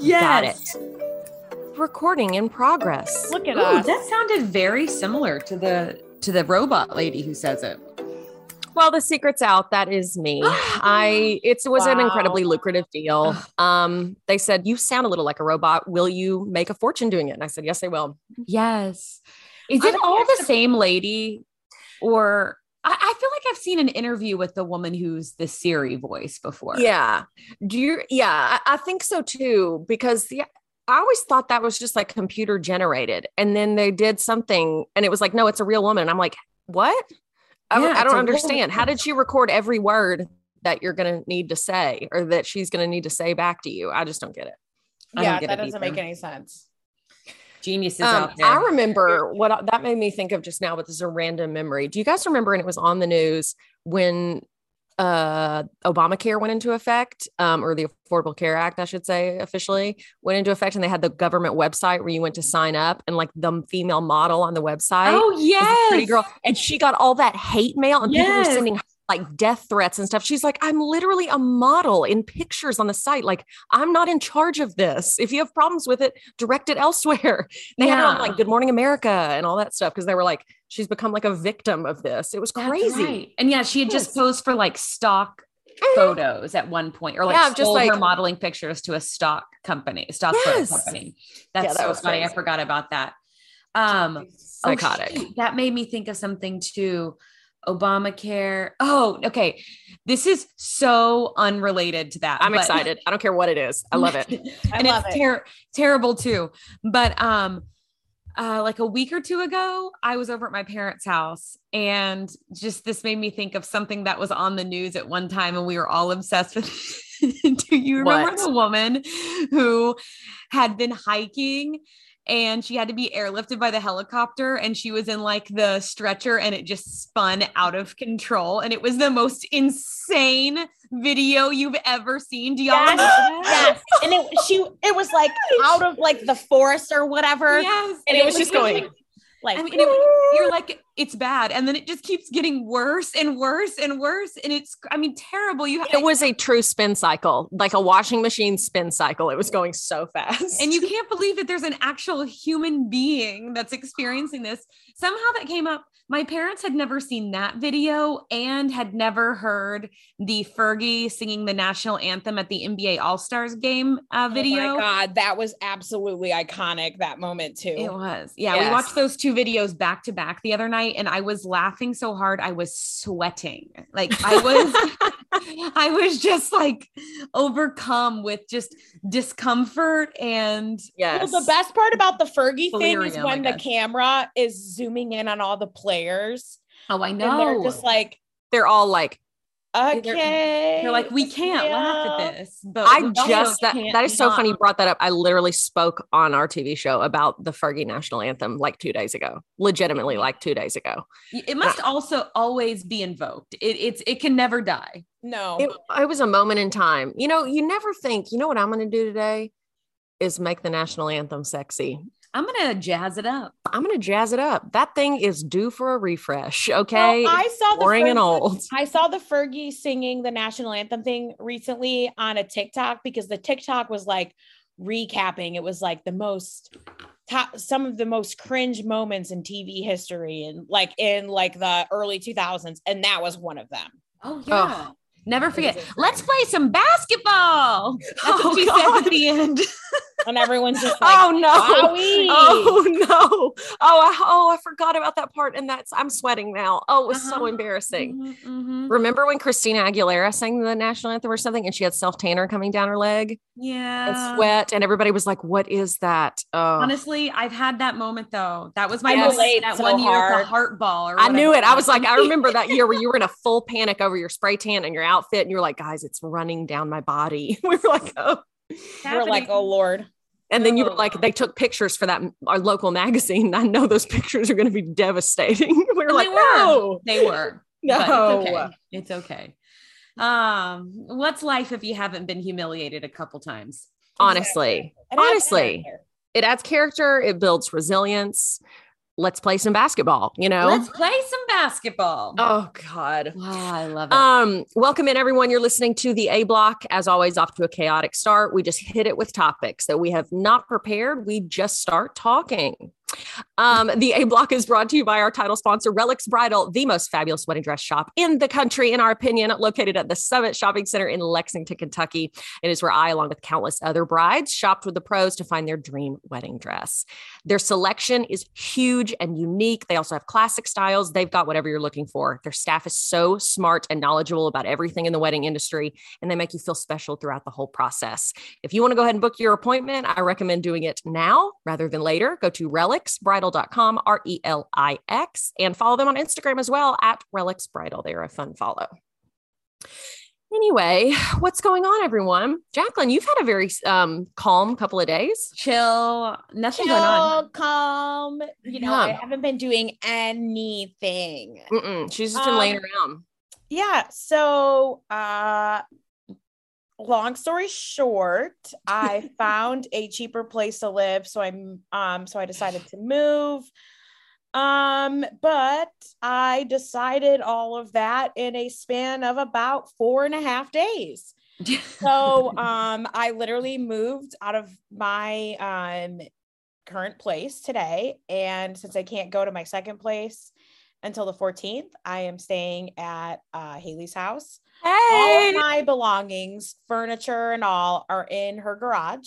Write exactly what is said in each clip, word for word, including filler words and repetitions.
Got Yes. it. Recording in progress. Look at Ooh, us. that sounded very similar to the to the robot lady who says it. Well, the secret's out. That is me. I it was an Wow. incredibly lucrative deal. Um, they said, you sound a little like a robot. Will you make a fortune doing it? And I said, yes, I will. Yes. Is I it don't all know. the same lady? Or I, I feel like I've seen an interview with the woman who's the Siri voice before. Yeah. Do you? Yeah, I, I think so too, because yeah, I always thought that was just like computer generated. And then they did something and it was like, no, it's a real woman. And I'm like, what? I, Yeah, I it's a don't real understand. woman. How did she record every word that you're going to need to say or that she's going to need to say back to you? I just don't get it. I Yeah, don't get that it doesn't either. make any sense. Geniuses Um, out there. I remember what I- that made me think of just now, but this is a random memory. Do you guys remember? And it was on the news when uh, Obamacare went into effect, um, or the Affordable Care Act, I should say, officially went into effect, and they had the government website where you went to sign up, and like the female model on the website, Oh was a yes. pretty girl, and she got all that hate mail, and people were Yes. sending her, like death threats and stuff. She's like, I'm literally a model in pictures on the site. Like, I'm not in charge of this. If you have problems with it, direct it elsewhere. They had it on Yeah. like Good Morning America and all that stuff because they were like, she's become like a victim of this. It was That's crazy. right. And yeah, she had just Yes. posed for like stock photos at one point, or like Yeah, just sold her like- modeling pictures to a stock company, stock Yes. photo company. That's Yeah, that so was funny. I crazy. forgot about that. Um, oh, Psychotic. shoot. That made me think of something too. Obamacare. Oh, okay. This is so unrelated to that. I'm but- excited. I don't care what it is. I love it. I and love it's it. ter- terrible too. But um, uh, like a week or two ago, I was over at my parents' house, and just this made me think of something that was on the news at one time, and we were all obsessed with. Do you remember What? the woman who had been hiking? And she had to be airlifted by the helicopter, and she was in like the stretcher, and it just spun out of control. And it was the most insane video you've ever seen. Do y'all Yes, remember that? yes. And it she it was like out of like the forest or whatever. Yes. And it was just going- like, like I mean, it, you're like, it's bad. And then it just keeps getting worse and worse and worse. And it's, I mean, terrible. You It was a true spin cycle, like a washing machine spin cycle. It was going so fast. and you can't believe that there's an actual human being that's experiencing this. Somehow that came up. My parents had never seen that video and had never heard the Fergie singing the national anthem at the N B A All-Stars game uh, video. Oh my God, that was absolutely iconic, that moment too. It was. Yeah. We Yes. watched those two videos back to back the other night, and I was laughing so hard. I was sweating. Like I was, I was just like overcome with just discomfort and yes. Well, the best part about the Fergie thing is Delirium, when I the guess. camera is zooming in on all the players. oh, I And they're know. just like, They're all like, okay. They're like, we can't laugh yeah. at this. But I we also just, that, can't that is so not. funny you brought that up. I literally spoke on our T V show about the Fergie national anthem like two days ago, legitimately like two days ago. It must also always be invoked. It, it's it can never die. No. It, it was a moment in time. You know, you never think, you know what I'm going to do today is make the national anthem sexy. I'm gonna jazz it up. I'm going to jazz it up. That thing is due for a refresh. Okay. Well, I saw the Boring and Fergie- old. I saw the Fergie singing the national anthem thing recently on a TikTok because the TikTok was like recapping. It was like the most top, some of the most cringe moments in T V history and like in like the early two thousands. And that was one of them. Oh yeah. Never forget. insane. Let's play some basketball. That's Oh, what she said God. at the end. And everyone's just like, Oh no. "Wowee." Oh no. Oh, I, oh, I forgot about that part. And that's, I'm sweating now. Oh, it was so Uh-huh. embarrassing. Mhm, mhm. Remember when Christina Aguilera sang the national anthem or something and she had self tanner coming down her leg Yeah. and sweat and everybody was like, what is that? Oh, Honestly, I've had that moment though. That was my I moment relate that so one year at hard. the heart ball. Or I knew whatever it. I was was. like, I remember that year where you were in a full panic over your spray tan and your outfit and you were like, guys, it's running down my body. We were like, oh. We're like, oh Lord. And then you were Oh. like, they took pictures for that our local magazine. I know those pictures are going to be devastating. We were And like, they were. no, They were. no. But it's okay. It's okay. Um, what's life if you haven't been humiliated a couple times? Honestly, It adds honestly, character. it adds character. It builds resilience. let's play some basketball, you know? Let's play some basketball. Oh God. Wow, I love it. Um, welcome in everyone. You're listening to the A Block, as always, off to a chaotic start. We just hit it with topics that we have not prepared. We just start talking. Um, the A Block is brought to you by our title sponsor, Relics Bridal, the most fabulous wedding dress shop in the country, in our opinion, located at the Summit Shopping Center in Lexington, Kentucky. It is where I, along with countless other brides, shopped with the pros to find their dream wedding dress. Their selection is huge and unique. They also have classic styles. They've got whatever you're looking for. Their staff is so smart and knowledgeable about everything in the wedding industry, and they make you feel special throughout the whole process. If you want to go ahead and book your appointment, I recommend doing it now rather than later. Go to relics bridal dot com, R E L I X, and follow them on Instagram as well at Relics Bridal. They are a fun follow. Anyway, what's going on, everyone? Jacqueline, you've had a very um, calm couple of days. Chill, nothing Chill, going on. calm. You know, Yeah. I haven't been doing anything. Mm-mm. She's just been Um, laying around. Yeah. So, uh, long story short, I found a cheaper place to live. So I'm, um, so I decided to move. Um, but I decided all of that in a span of about four and a half days. So, um, I literally moved out of my, um, current place today. And since I can't go to my second place until the fourteenth, I am staying at, uh, Haley's house. All of my belongings, furniture and all, are in her garage.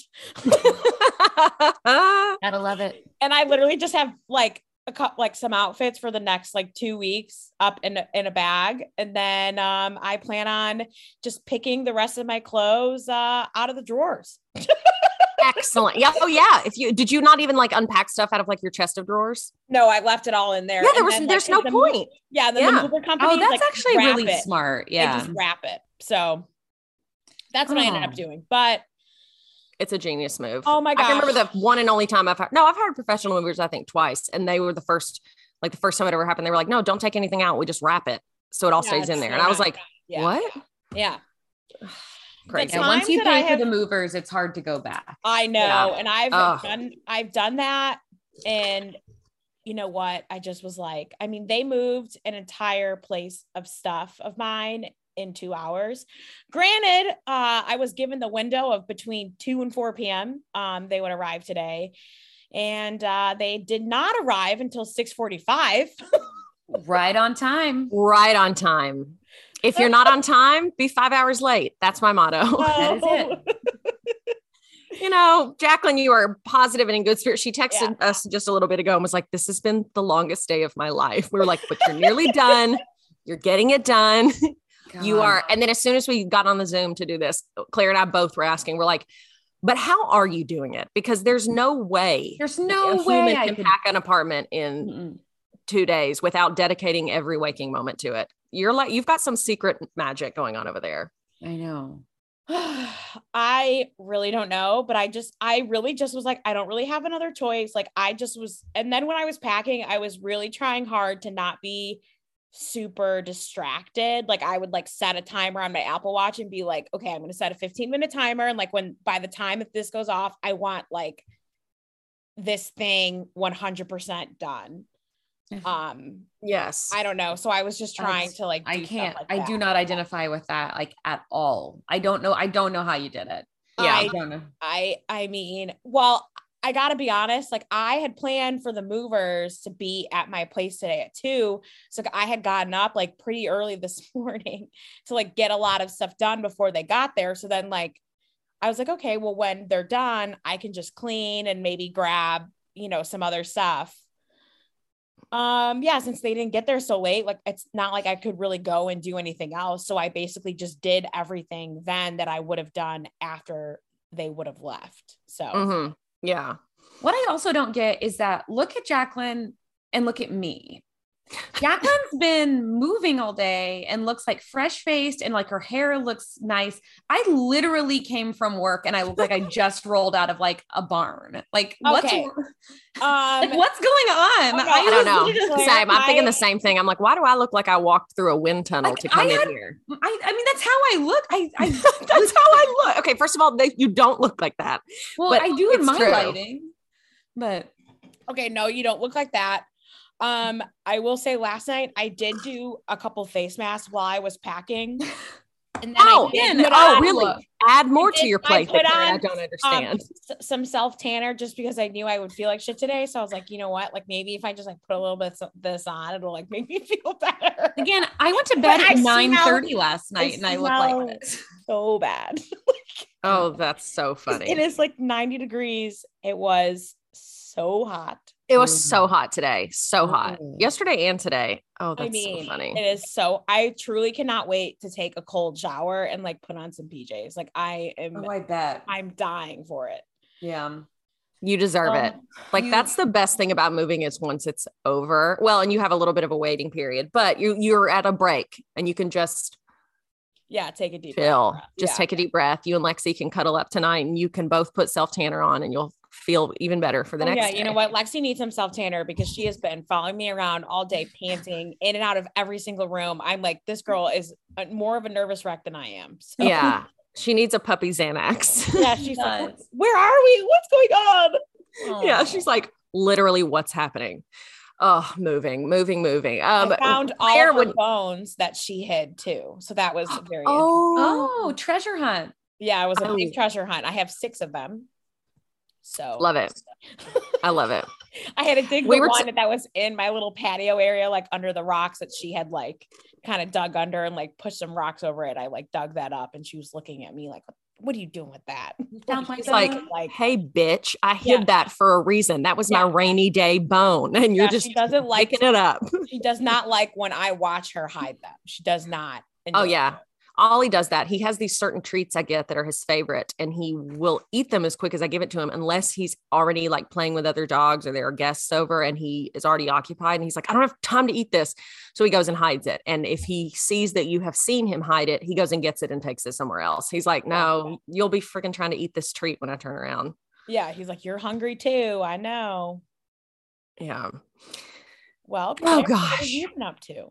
Gotta love it. And I literally just have like a cup, like some outfits for the next like two weeks up in a, in a bag. And then um, I plan on just picking the rest of my clothes uh, out of the drawers. Excellent. Yeah. Oh yeah. If you, did you not even like unpack stuff out of like your chest of drawers? No, I left it all in there. Yeah. There And was, then, like, there's no the point. Move, yeah. Then Yeah. the mover company, Oh, that's like, actually wrap really it. smart. They Yeah. just wrap it. So that's what I ended Oh. up doing. But It's a genius move. oh my I can remember gosh. the one and only time I've had, no, I've hired professional movers, I think twice. And they were the first, like the first time it ever happened. They were like, no, don't take anything out. We just wrap it. So it all Yeah, stays in it's there. so And I was not- like, yeah. what? Yeah. Crazy. The And once times you that I pay for have- the movers, it's hard to go back. I know. Yeah. And I've Ugh. done, I've done that. And you know what? I just was like, I mean, they moved an entire place of stuff of mine in two hours. Granted, uh, I was given the window of between two and four p.m. Um, they would arrive today. And uh, they did not arrive until six forty-five. Right on time. Right on time. If you're not on time, be five hours late. That's my motto. That is it. You know, Jacqueline, you are positive and in good spirit. She texted Yeah. us just a little bit ago and was like, this has been the longest day of my life. We were like, but you're nearly done. You're getting it done. You God. are. And then as soon as we got on the Zoom to do this, Claire and I both were asking, we're like, but how are you doing it? Because there's no way There's a no human way I can could. pack an apartment in Mm-mm. two days without dedicating every waking moment to it. You're like, you've got some secret magic going on over there. I know. I really don't know, but I just, I really just was like, I don't really have another choice. Like I just was, and then when I was packing, I was really trying hard to not be super distracted. Like I would like set a timer on my Apple Watch and be like, okay, I'm going to set a fifteen minute timer. And like when, by the time if this goes off, I want like this thing one hundred percent done. Um, Yes. I don't know. So I was just trying That's- to like, I do stuff can't. like I that. do not identify with that like at all. I don't know. I don't know how you did it. Yeah. I I don't know. I I mean, well, I gotta be honest, like I had planned for the movers to be at my place today at two. So I had gotten up like pretty early this morning to like get a lot of stuff done before they got there. So then like I was like, okay, well, when they're done, I can just clean and maybe grab, you know, some other stuff. Um, yeah, since they didn't get there so late, like it's not like I could really go and do anything else. So I basically just did everything then that I would have done after they would have left. So Mhm. Yeah. What I also don't get is that look at Jacqueline and look at me. Jacqueline's been moving all day and looks like fresh faced and like her hair looks nice. I literally came from work and I look like I just rolled out of like a barn. Like what's, Okay. like, um what's going on? Oh, no, I don't know. literally- Same. I'm thinking I- the same thing. I'm like, why do I look like I walked through a wind tunnel Like, to come I in had- here? I, I mean, that's how I look. I, I That's how I look. Okay, first of all, they, you don't look like that. well, But I do in it's my true. lighting, but okay, no, you don't look like that. Um, I will say last night I did do a couple face masks while I was packing. And then oh, I did put oh, on, really? Add more to your plate. I put on, I don't understand. Um, some self tanner just because I knew I would feel like shit today. So I was like, you know what? Like maybe if I just like put a little bit of this on, it'll like make me feel better. Again, I went to bed at nine thirty last night I and I look like this. So bad. Oh, that's so funny. It is like ninety degrees. It was so hot. It was mm-hmm. so hot today. So hot. Mm-hmm. Yesterday and today. Oh, that's I mean, so funny. It is so, I truly cannot wait to take a cold shower and like put on some P Js. Like I am, oh, I bet. I'm dying for it. Yeah. You deserve um, it. Like you, that's the best thing about moving is once it's over. Well, and you have a little bit of a waiting period, but you, you're at a break and you can just yeah, take a deep chill. breath. Just yeah. take a deep breath. You and Lexi can cuddle up tonight and you can both put self tanner on and you'll feel even better for the oh, next yeah, day. You know what? Lexi needs some self tanner because she has been following me around all day, panting in and out of every single room. I'm like, this girl is a, more of a nervous wreck than I am. So. Yeah. She needs a puppy Xanax. Yeah. She's like, where are we? What's going on? Aww. Yeah. She's like, literally what's happening? Oh, moving, moving, moving. Um, I found all her would... bones that she hid too. So that was very oh, oh, treasure hunt. Yeah, it was a oh. big treasure hunt. I have six of them. So love it. I love it. I had to dig we the one t- that was in my little patio area, like under the rocks that she had like kind of dug under and like pushed some rocks over it. I like dug that up and she was looking at me like, what are you doing with that? Sounds like, like, like, hey, bitch, I hid yeah. that for a reason. That was yeah. my rainy day bone. And you're yeah, just she doesn't like picking it up. She does not like when I watch her hide them. She does not. Oh, yeah. It. Ollie does that. He has these certain treats I get that are his favorite, and he will eat them as quick as I give it to him, unless he's already like playing with other dogs or there are guests over and he is already occupied. And he's like, I don't have time to eat this. So he goes and hides it. And if he sees that you have seen him hide it, he goes and gets it and takes it somewhere else. He's like, no, you'll be freaking trying to eat this treat when I turn around. Yeah. He's like, you're hungry too. I know. Yeah. Well, oh gosh. What have you been up to?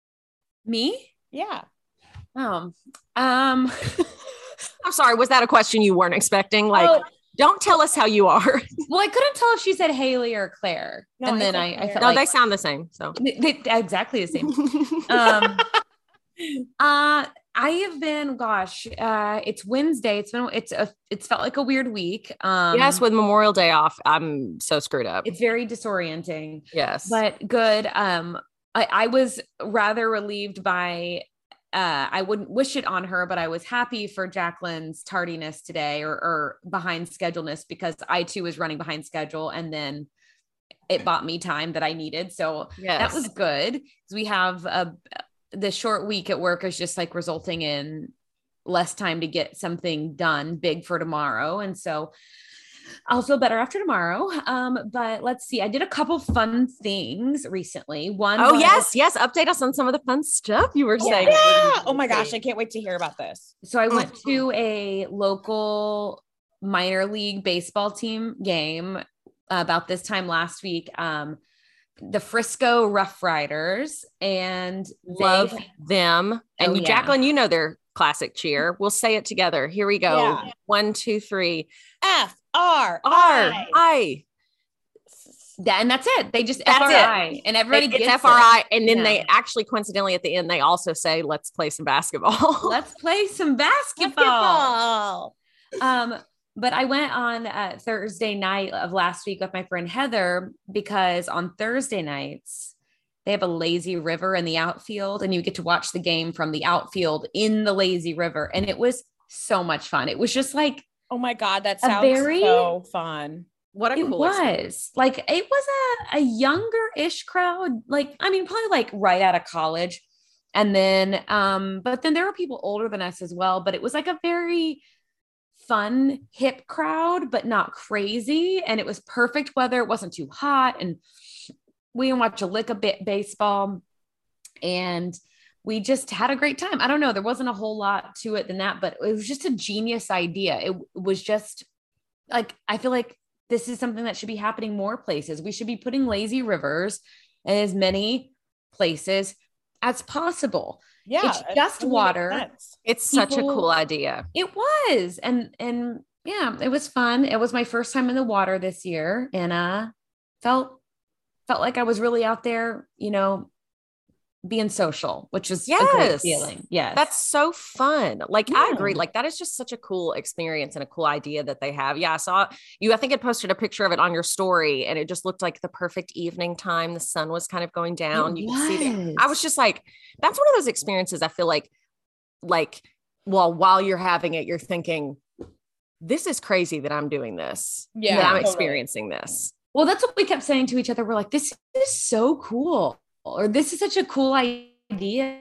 Me? Yeah. Oh, um, I'm sorry. Was that a question you weren't expecting? Like, oh, don't tell us how you are. Well, I couldn't tell if she said Haley or Claire. No, and I then I, I felt no, like they sound the same. So they, they, exactly the same. um, uh, I have been, gosh, uh, it's Wednesday. It's been, it's a, it's felt like a weird week. Um, yes. With Memorial Day off, I'm so screwed up. It's very disorienting. Yes. But good. Um, I, I was rather relieved by, Uh, I wouldn't wish it on her, but I was happy for Jacqueline's tardiness today or, or behind scheduleness, because I too was running behind schedule, and then it bought me time that I needed. So yes. That was good. We have a, the short week at work is just like resulting in less time to get something done big for tomorrow. And so I'll feel better after tomorrow. Um, but let's see. I did a couple fun things recently. One. Oh, was, yes. Yes. Update us on some of the fun stuff you were saying. Yeah. Oh my gosh. I can't wait to hear about this. So I went to a local minor league baseball team game about this time last week. Um, the Frisco Rough Riders, and love they, them. And oh, you, yeah. Jacqueline, you know their classic cheer. We'll say it together. Here we go. Yeah. One, two, three. F R R I. That, and that's it. They just that's F R I it. And everybody it's gets F R I. it. And then yeah. they actually, coincidentally, at the end, they also say, let's play some basketball. Let's play some basketball. basketball. Um, but I went on uh, Thursday night of last week with my friend Heather, because on Thursday nights, they have a lazy river in the outfield, and you get to watch the game from the outfield in the lazy river. And it was so much fun. It was just like, oh my God, that sounds very, so fun. What a it cool was experience. Like, it was a, a younger ish crowd. Like, I mean, probably like right out of college. And then, um, but then there were people older than us as well, but it was like a very fun, hip crowd, but not crazy. And it was perfect weather. It wasn't too hot. And we didn't watch a lick of bit baseball, and we just had a great time. I don't know. There wasn't a whole lot to it than that, but it was just a genius idea. It was just like, I feel like this is something that should be happening more places. We should be putting lazy rivers in as many places as possible. Yeah. It's just water. It's People, such a cool idea. It was. And, and yeah, it was fun. It was my first time in the water this year, and uh felt felt like I was really out there, you know, being social, which is yes. a great feeling. Yes. That's so fun. Like, yeah. I agree. Like, that is just such a cool experience and a cool idea that they have. Yeah. I saw you, I think it posted a picture of it on your story, and it just looked like the perfect evening time. The sun was kind of going down. It you was. could see it. I was just like, that's one of those experiences. I feel like, like, well, while you're having it, you're thinking, this is crazy that I'm doing this. Yeah. That I'm totally. experiencing this. Well, that's what we kept saying to each other. We're like, this is so cool. Or this is such a cool idea.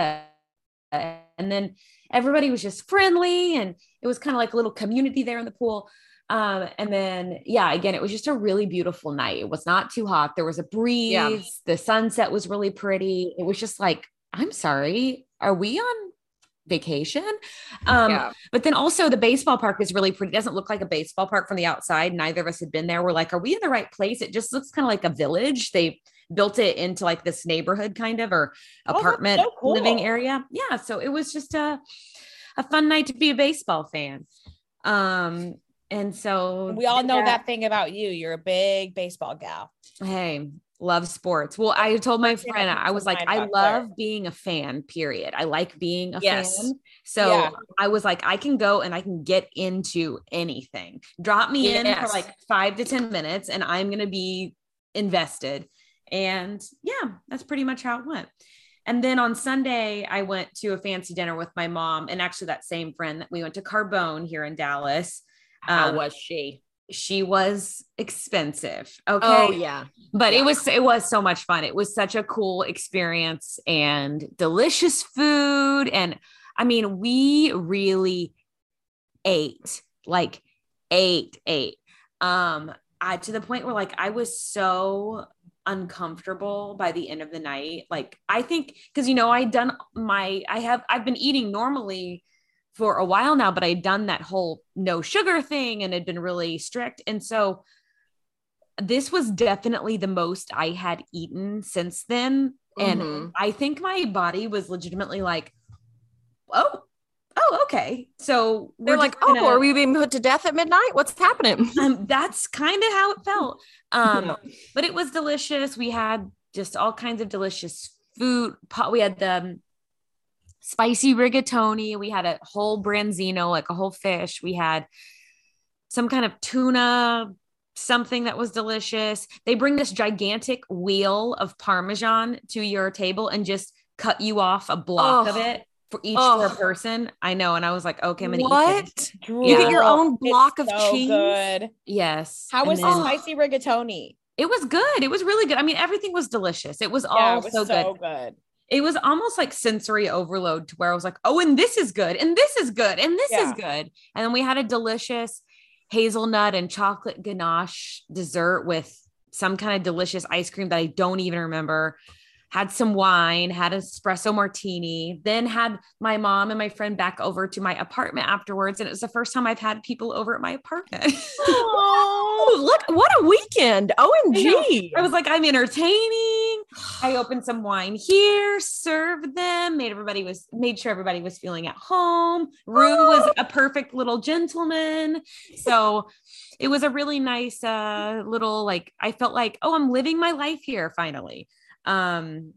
And then everybody was just friendly, and it was kind of like a little community there in the pool. Um, and then, yeah, again, it was just a really beautiful night. It was not too hot. There was a breeze. Yeah. The sunset was really pretty. It was just like, I'm sorry, are we on vacation? Um, yeah. But then also the baseball park is really pretty. It doesn't look like a baseball park from the outside. Neither of us had been there. We're like, are we in the right place? It just looks kind of like a village. They built it into like this neighborhood kind of, or apartment oh, so cool. living area. Yeah. So it was just a, a fun night to be a baseball fan. Um, and so we all know that, that thing about you. You're a big baseball gal. Hey, love sports. Well, I told my friend, I was like, I love there. being a fan, period. I like being a yes. fan. So yeah. I was like, I can go and I can get into anything. Drop me yes. in for like five to ten minutes and I'm going to be invested. And yeah, that's pretty much how it went. And then on Sunday, I went to a fancy dinner with my mom, and actually that same friend that we went to Carbone here in Dallas. How um, was she? She was expensive. Okay. Oh yeah. But yeah. it was, it was so much fun. It was such a cool experience and delicious food. And I mean, we really ate, like ate, ate. Um, I, to the point where like, I was so uncomfortable by the end of the night. Like, I think, cause you know, I'd done my, I have, I've been eating normally for a while now, but I'd done that whole no sugar thing and had been really strict. And so this was definitely the most I had eaten since then. And mm-hmm. I think my body was legitimately like, oh, oh, okay. So they're like, oh, gonna, are we being put to death at midnight? What's happening? Um, that's kind of how it felt. Um, yeah. But it was delicious. We had just all kinds of delicious food. We had the spicy rigatoni. We had a whole branzino, like a whole fish. We had some kind of tuna, something that was delicious. They bring this gigantic wheel of Parmesan to your table and just cut you off a block oh. of it for each oh. for a person. I know. And I was like, okay, I'm going to eat this. You yeah. get your own block it's of so cheese. Good. Yes. How was then, the spicy rigatoni? It was good. It was really good. I mean, everything was delicious. It was all yeah, it was so, so good. good. It was almost like sensory overload to where I was like, oh, and this is good. And this is good. And this yeah. is good. And then we had a delicious hazelnut and chocolate ganache dessert with some kind of delicious ice cream that I don't even remember. Had some wine, had an espresso martini, then had my mom and my friend back over to my apartment afterwards. And it was the first time I've had people over at my apartment. Oh, look, what a weekend. O M G. I, I was like, I'm entertaining. I opened some wine here, served them, made everybody was, made sure everybody was feeling at home. Rue oh. was a perfect little gentleman. So it was a really nice uh, little, like, I felt like, oh, I'm living my life here finally. Um,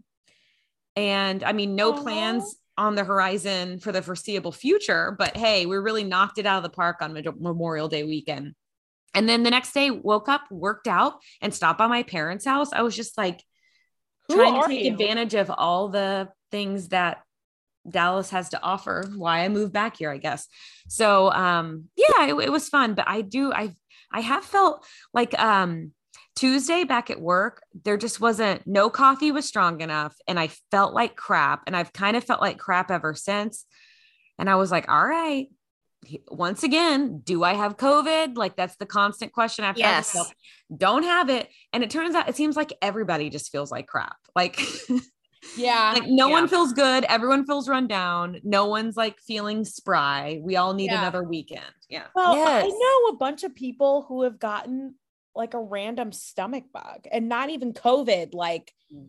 and I mean, no Aww. plans on the horizon for the foreseeable future, but hey, we really knocked it out of the park on Memorial Day weekend. And then the next day woke up, worked out, and stopped by my parents' house. I was just like Who trying to take you? advantage of all the things that Dallas has to offer. Why I moved back here, I guess. So, um, yeah, it, it was fun, but I do, I, I have felt like, um, Tuesday back at work, there just wasn't, no coffee was strong enough. And I felt like crap. And I've kind of felt like crap ever since. And I was like, all right, once again, do I have COVID? Like, that's the constant question I've yes. had myself. Don't have it. And it turns out, it seems like everybody just feels like crap. Like, yeah, like no yeah. one feels good. Everyone feels run down. No one's like feeling spry. We all need yeah. another weekend. Yeah. Well, yes. I know a bunch of people who have gotten like a random stomach bug and not even COVID, like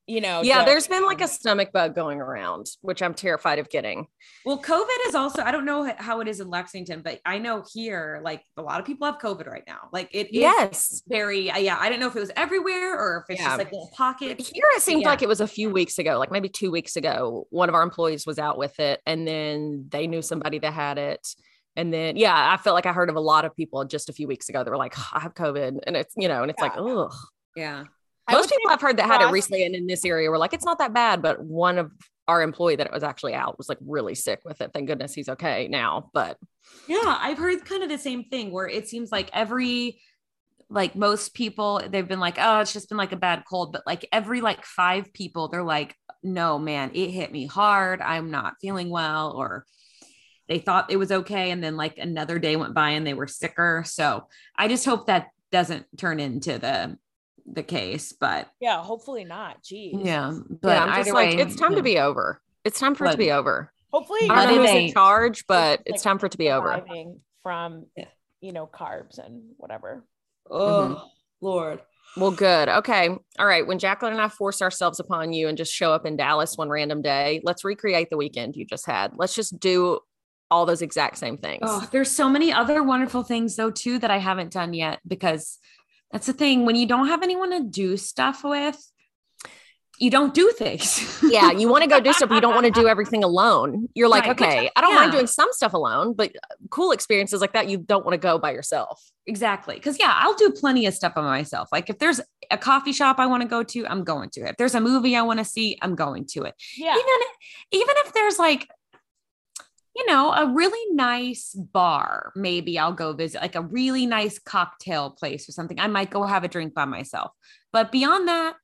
you know. Yeah, just- there's been like a stomach bug going around, which I'm terrified of getting. Well, COVID is also, I don't know how it is in Lexington, but I know here, like a lot of people have COVID right now. Like it is Yes. very, uh, yeah, I don't know if it was everywhere or if it's Yeah. just like little pockets. Here it seemed Yeah. like it was a few weeks ago, like maybe two weeks ago, one of our employees was out with it, and then they knew somebody that had it. And then, yeah, I felt like I heard of a lot of people just a few weeks ago that were like, I have COVID. And it's, you know, and it's Yeah. like, ugh. Yeah. I would Most people say I've heard that had it across- recently and in this area were like, it's not that bad. But one of our employee that was actually out was like really sick with it. Thank goodness he's okay now. But Yeah, I've heard kind of the same thing where it seems like every, like most people, they've been like, oh, it's just been like a bad cold. But like every like five people, they're like, no, man, it hit me hard. I'm not feeling well. Or they thought it was okay. And then like another day went by and they were sicker. So I just hope that doesn't turn into the the case. But Yeah, hopefully not. Jeez. yeah, but yeah, I'm just either like, way, it's time yeah. to be over. It's time for it to But- be over. Hopefully I you're don't know But who's it in ain't. charge, but like, it's time for it to be over. surviving from, Yeah. you know, carbs and whatever. Oh, Lord. Well, good. Okay. All right. When Jacqueline and I force ourselves upon you and just show up in Dallas one random day, let's recreate the weekend you just had. Let's just do all those exact same things. Oh, there's so many other wonderful things though too that I haven't done yet, because that's the thing, when you don't have anyone to do stuff with, you don't do things. Yeah. You want to go do stuff, but you don't want to do everything alone. You're like, Right, which okay, I- I don't mind yeah. doing some stuff alone, but cool experiences like that, you don't want to go by yourself. Exactly. Cause yeah, I'll do plenty of stuff by myself. Like if there's a coffee shop I want to go to, I'm going to it. If there's a movie I want to see, I'm going to it. Yeah. Even, even if there's like, you know, a really nice bar, maybe I'll go visit, like a really nice cocktail place or something. I might go have a drink by myself. But beyond that,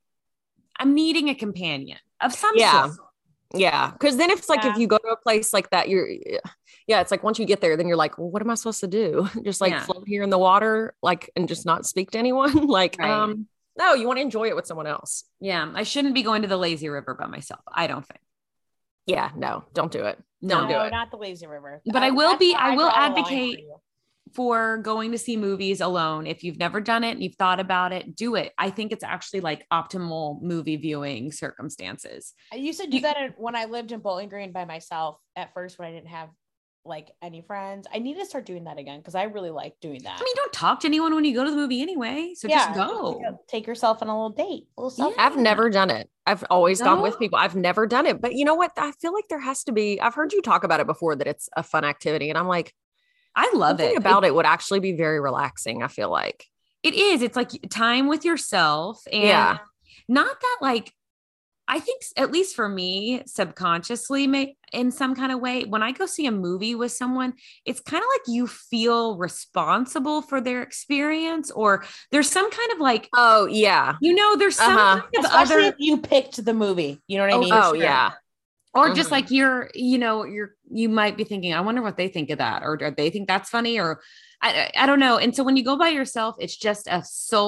I'm needing a companion of some Yeah. sort. Yeah. Cause then it's like, Yeah. if you go to a place like that, you're, yeah, it's like once you get there, then you're like, well, what am I supposed to do? Just like Yeah. float here in the water, like, and just not speak to anyone. Like, Right. um, no, you want to enjoy it with someone else. Yeah. I shouldn't be going to the lazy river by myself. I don't think. Yeah, no, don't do it. No. Don't do No, it. not the lazy river. But I will that's be- where I will draw the line for advocate- you. For going to see movies alone. If you've never done it and you've thought about it, do it. I think it's actually like optimal movie viewing circumstances. I used to do You- that in- when I lived in Bowling Green by myself at first when I didn't have like any friends. I need to start doing that again because I really like doing that. I mean, don't talk to anyone when you go to the movie anyway. So just go. like a- take yourself on a little date. A little selfie. I've never done it. I've always gone No? with people. I've never done it. But you know what? I feel like there has to be, I've heard you talk about it before, that it's a fun activity. And I'm like, I love something it. about it would actually be very relaxing, I feel like. It is. It's like time with yourself. And Yeah. not that like, I think s- at least for me, subconsciously, may, in some kind of way, when I go see a movie with someone, it's kind of like you feel responsible for their experience, or there's some kind of like, Oh, yeah. you know, there's some Uh-huh. kind of Especially other, if you picked the movie. You know what I Oh, mean? Oh, sure. yeah. or just Mhm. like you're, you know, you're, you might be thinking, I wonder what they think of that, or do they think that's funny, or I, I don't know. And so when you go by yourself, it's just a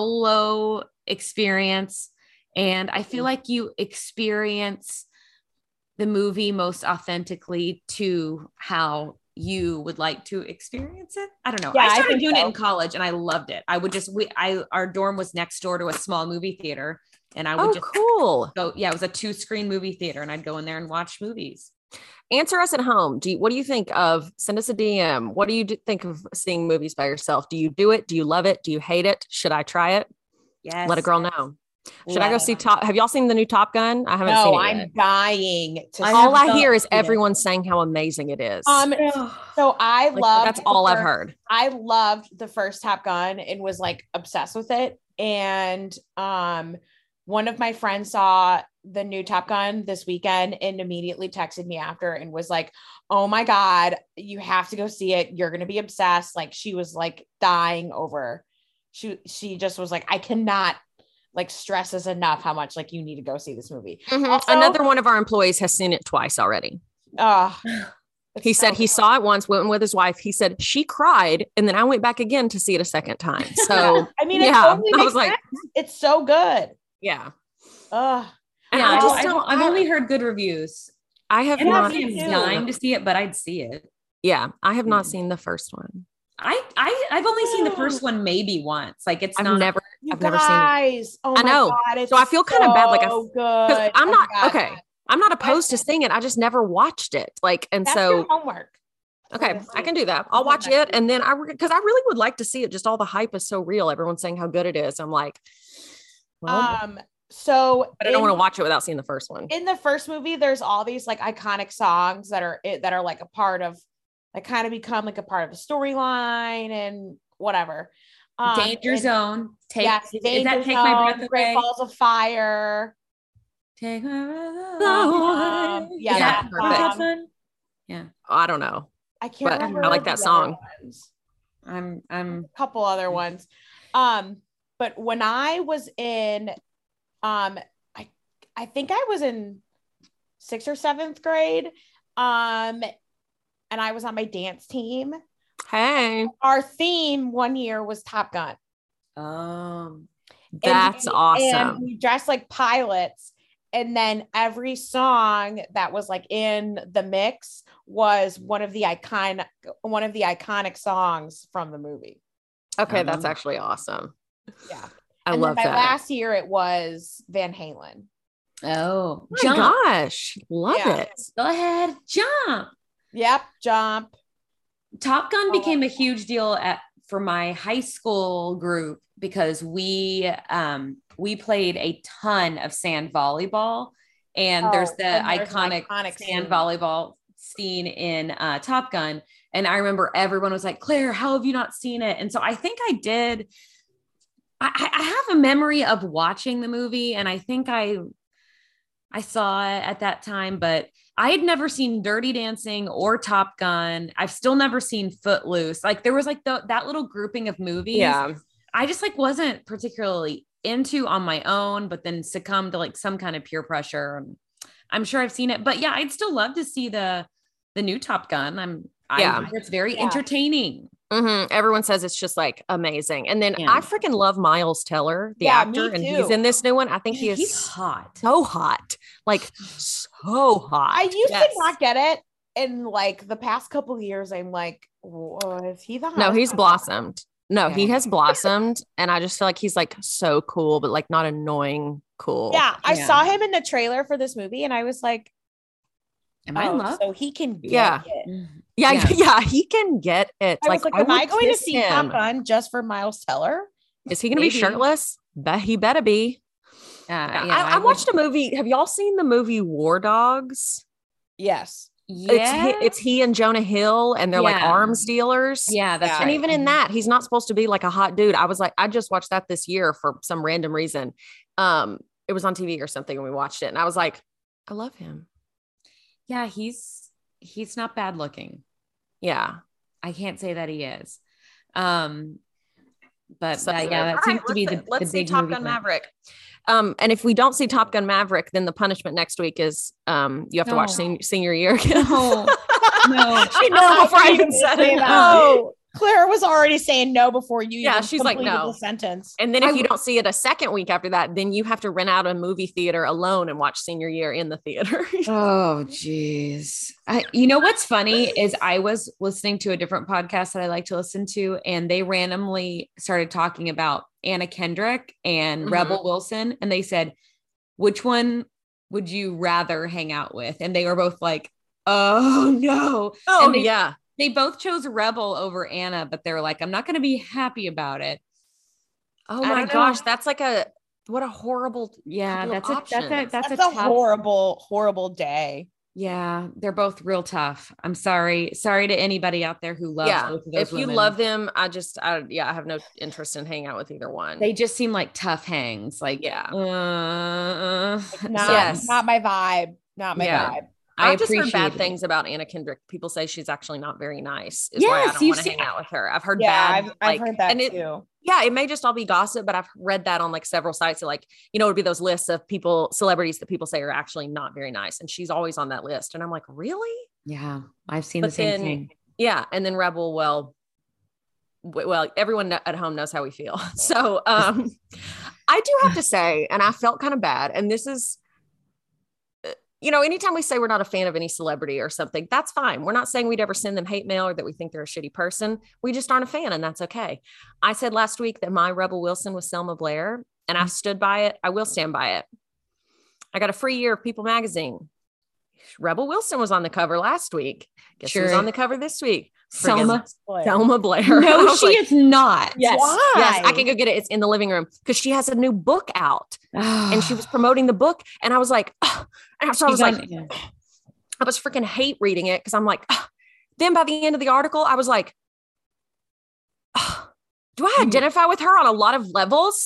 solo experience. And I feel like you experience the movie most authentically to how you would like to experience it. I don't know. Yeah, I I started think doing it so. in college and I loved it. I would just, we, I, our dorm was next door to a small movie theater, and I would Oh, just cool. go, yeah, it was a two screen movie theater, and I'd go in there and watch movies. Answer us at home. Do you, what do you think of, send us a D M. What do you do, think of seeing movies by yourself? Do you do it? Do you love it? Do you hate it? Should I try it? Yes. Let a girl know. Should I go Let see her Top? Have y'all seen the new Top Gun? I haven't seen No, it I'm yet. dying to. I see All have I not hear is seen it. everyone saying how amazing it is. Um, so I Like, love. that's all I've heard. I loved the first Top Gun and was like obsessed with it. And um, one of my friends saw the new Top Gun this weekend and immediately texted me after and was like, "Oh my God, you have to go see it. You're gonna be obsessed." Like she was like dying over. She she just was like, "I cannot like stress this enough how much like you need to go see this movie." Mhm. Also- Another one of our employees has seen it twice already. Oh, He said he saw it once, went with his wife. He said she cried, and then I went back again to see it a second time. So I mean, it yeah, totally I makes was like, sense. It's so good. yeah. Ugh. And Yeah, I I just I've, don't. I've only heard good reviews. I have And not. me I'm too. dying to see it, but I'd see it. Yeah, I have not Mm. seen the first one. I, I, I've only seen the first one maybe once. Like it's I've not. never, You I've never seen it. guys, oh I my know. God, it's So I feel kind of bad. Like I, so because good. I'm Oh not, my God. okay. I'm not opposed to seeing it. I just never watched it. Like, and That's so, your homework. okay, this I week. can do that. I'll Until watch next it. week. And then I, because I really would like to see it. Just all the hype is so real. Everyone's saying how good it is. I'm like, well, Um, so but I don't in- want to watch it without seeing the first one. in the first movie, there's all these like iconic songs that are that are like a part of, like kind of become like a part of the storyline and whatever. Um, Danger and- Zone. Take yes, is, is Danger that Take My Zone, Breath Great Away? Balls of Fire. Take my breath Um, away. yeah, Is that perfect. song. Fun? Yeah. I don't know. I can't But remember. I like that the other song. ones. I'm I'm A couple other ones. Um, but when I was in, um, I I think I was in sixth or seventh grade. Um, and I was on my dance team. Hey, Our theme one year was Top Gun. um that's and, awesome. And we dressed like pilots. And then every song that was like in the mix was one of the icon one of the iconic songs from the movie. Okay, Um, that's actually awesome. Yeah. I and love then my that. last year it was Van Halen. oh Oh my jump. gosh, love Yeah. it. Go ahead, jump. Yep, Jump. Top Gun Oh, became a huge deal at for my high school group because we um we played a ton of sand volleyball, and Oh, there's the and there's an iconic, iconic sand scene. volleyball scene in uh, Top Gun. And I remember everyone was like, Claire, how have you not seen it? And so I think I did. I, I have a memory of watching the movie, and I think I I saw it at that time, but I had never seen Dirty Dancing or Top Gun. I've still never seen Footloose. Like there was like the, that little grouping of movies. Yeah. I just like wasn't particularly into on my own, but then succumbed to like some kind of peer pressure. I'm sure I've seen it, but yeah, I'd still love to see the the new Top Gun. I'm Yeah. I think it's very Yeah. entertaining. Mhm. Everyone says it's just like amazing. And then Yeah. I freaking love Miles Teller, the Yeah, actor, me and too. he's in this new one. I think he is He's hot. so hot, like so hot. I used Yes. to not get it. In like the past couple of years, I'm like, oh, is he the No, hottest he's guy? blossomed. No, he Yeah. has blossomed, and I just feel like he's like so cool, but like not annoying cool. Yeah, I Yeah. saw him in the trailer for this movie, and I was like, Am I in oh, love? so he can get Yeah. it. yeah, Yeah. yeah, He can get it. I was like, am would I going to kiss see him. Top Gun just for Miles Teller? Is he going to be Maybe. shirtless? Bet he better be. Uh, Yeah, yeah, I, I would- watched a movie. Have y'all seen the movie War Dogs? Yes. Yeah, It's he, it's he and Jonah Hill, and they're like Yeah. arms dealers. yeah, that's Yeah. And right. even in that, he's not supposed to be like a hot dude. I was like, I just watched that this year for some random reason. Um, it was on T V or something, and we watched it, and I was like, I love him. yeah, he's he's not bad looking. Yeah. I can't say that he is. Um, but So that, good. yeah, that All seems right, to be let's- the, let's the see big Top movie Gun for- Maverick. Um, and if we don't see Top Gun Maverick, then the punishment next week is um you have to watch No. sen- senior year again. No, no. She know before I even said it. No. Oh, Claire was already saying no before you. Yeah, even she's like, completed no. the sentence. And then if I you w- don't see it a second week after that, then you have to rent out a movie theater alone and watch senior year in the theater. Oh, geez. I, you know what's funny is I was listening to a different podcast that I like to listen to, and they randomly started talking about Anna Kendrick and Mhm. Rebel Wilson, and they said, which one would you rather hang out with? And they were both like, oh no. Oh And they, yeah. they both chose Rebel over Anna, but they're like, I'm not going to be happy about it. Oh I my don't know. gosh, that's like a what a horrible Yeah, couple of that's a, that's a, options. that's, That's, a, a, tough, horrible, horrible day. yeah, they're both real tough. I'm sorry. Sorry to anybody out there who loves yeah. both of those If you women. love them, I just I yeah, I have no interest in hanging out with either one. They just seem like tough hangs. Like, Yeah. uh, Not, so Yes. not my vibe. Not my Yeah. vibe. I I've just heard appreciate bad it. things about Anna Kendrick. People say she's actually not very nice. Is why I Yes, don't you want to see- hang out with her. I've heard Yeah, bad. I've, I've like, heard that and it, too. yeah, it may just all be gossip, but I've read that on like several sites. So like, you know, it'd be those lists of people, celebrities that people say are actually not very nice. And she's always on that list. And I'm like, really? Yeah, I've seen But the same then- thing. Yeah. And then Rebel, well, w- well, everyone kn- at home knows how we feel. So um, I do have to say, and I felt kind of bad. And this is, uh, you know, anytime we say we're not a fan of any celebrity or something, that's fine. We're not saying we'd ever send them hate mail or that we think they're a shitty person. We just aren't a fan, and that's okay. I said last week that my Rebel Wilson was Selma Blair, and I stood by it. I will stand by it. I got a free year of People magazine. Rebel Wilson was on the cover last week. Guess Sure. who's on the cover this week? Selma. Selma Blair. No, she like, is not. Yes. Why? Yes, I can go get it. It's in the living room because she has a new book out and she was promoting the book. And I was like, oh. And so I was like, it. I was freaking hate reading it because I'm like, oh. Then by the end of the article, I was like, oh, do I identify with her on a lot of levels?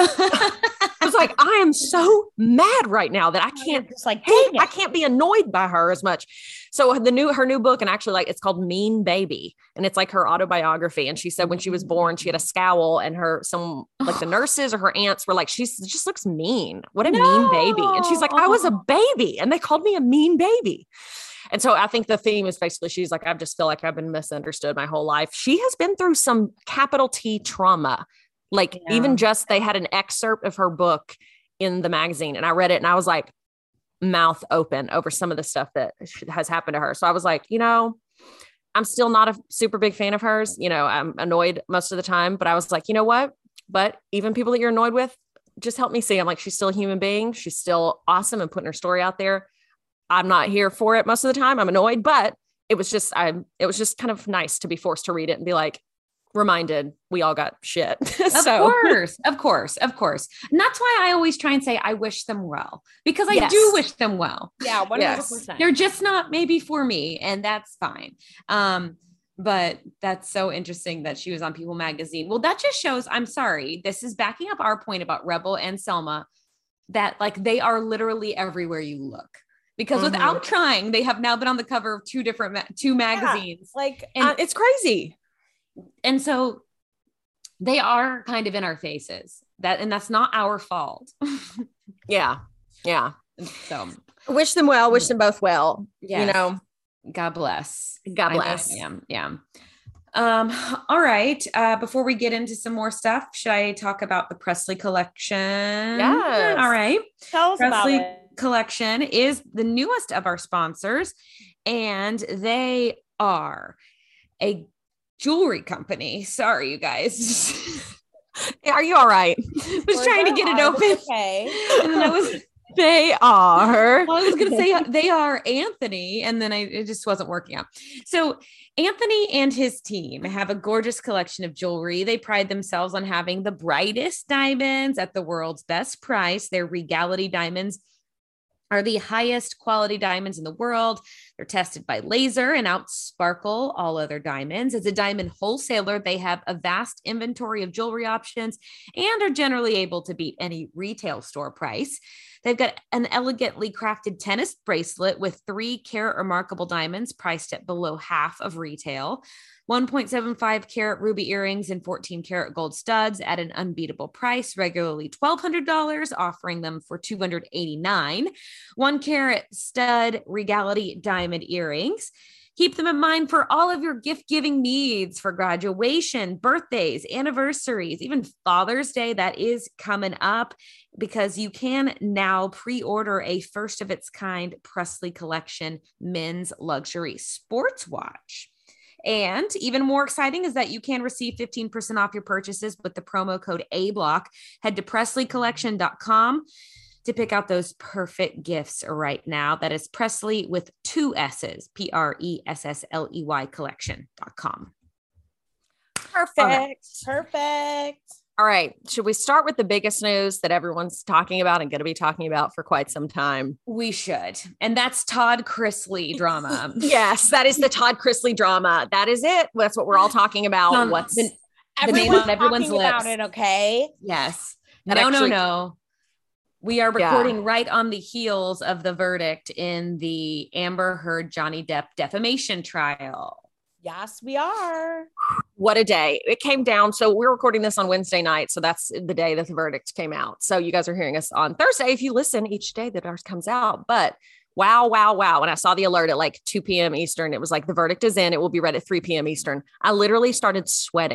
I was like, I am so mad right now that I can't just like, hate, I can't be annoyed by her as much. So the new, her new book, and actually like, it's called Mean Baby. And it's like her autobiography. And she said when she was born, she had a scowl and her, some like the nurses or her aunts were like, she just looks mean. What a no. mean baby. And she's like, I was a baby and they called me a mean baby. And so I think the theme is basically, she's like, I just feel like I've been misunderstood my whole life. She has been through some capital T trauma. Like yeah. even just, they had an excerpt of her book in the magazine and I read it and I was like mouth open over some of the stuff that has happened to her. So I was like, you know, I'm still not a super big fan of hers. You know, I'm annoyed most of the time, but I was like, you know what? But even people that you're annoyed with, just help me see. I'm like, she's still a human being. She's still awesome and putting her story out there. I'm not here for it most of the time. I'm annoyed, but it was just, I, it was just kind of nice to be forced to read it and be like, reminded we all got shit. so. Of course, of course, of course. And that's why I always try and say, I wish them well, because I yes. do wish them well. Yeah. one hundred percent. Yes. They're just not maybe for me. And that's fine. Um, but that's so interesting that she was on People magazine. Well, that just shows, I'm sorry, this is backing up our point about Rebel and Selma, that like, they are literally everywhere you look. Because mm-hmm. without trying, they have now been on the cover of two different, ma- two magazines. Yeah, like, and uh, it's crazy. And so they are kind of in our faces, that, and that's not our fault. yeah. Yeah. So wish them well, wish them both well, yes. you know, God bless. God bless. Yeah. Yeah. Um, all right. Uh, before we get into some more stuff, should I talk about the Presley collection? Yes. All right. Tell us Presley about it. Collection is the newest of our sponsors, and they are a jewelry company. Sorry, you guys. Are you all right? I was We're trying to get it open. Okay. And then I was, they are. Well, I was going to say they are Anthony, and then I, it just wasn't working out. So Anthony and his team have a gorgeous collection of jewelry. They pride themselves on having the brightest diamonds at the world's best price. Their Regality diamonds are the highest quality diamonds in the world. They're tested by laser and outsparkle all other diamonds. As a diamond wholesaler, they have a vast inventory of jewelry options and are generally able to beat any retail store price. They've got an elegantly crafted tennis bracelet with three carat remarkable diamonds priced at below half of retail. one point seven five carat ruby earrings and fourteen karat gold studs at an unbeatable price, regularly twelve hundred dollars, offering them for two hundred eighty-nine dollars. One carat stud Regality diamond earrings. Keep them in mind for all of your gift giving needs for graduation, birthdays, anniversaries, even Father's Day that is coming up, because you can now pre-order a first of its kind Presley collection men's luxury sports watch. And even more exciting is that you can receive fifteen percent off your purchases with the promo code A Block. Head to presley collection dot com to pick out those perfect gifts right now. That is Presley with two S's, P R E S S L E Y collection dot com. Perfect. Okay. Perfect. All right. Should we start with the biggest news that everyone's talking about and going to be talking about for quite some time? We should. And that's Todd Chrisley drama. Yes, that is the Todd Chrisley drama. That is it. That's what we're all talking about. Um, What's the, the Everyone's name on everyone's talking lips. about it, okay? Yes. That no, actually- no, no. We are recording Yeah. right on the heels of the verdict in the Amber Heard Johnny Depp defamation trial. Yes, we are. What a day. It came down. So we're recording this on Wednesday night. So that's the day that the verdict came out. So you guys are hearing us on Thursday if you listen each day that ours comes out. But wow, wow, wow. When I saw the alert at like two p.m. Eastern, it was like the verdict is in. It will be read at three p.m. Eastern. I literally started sweating.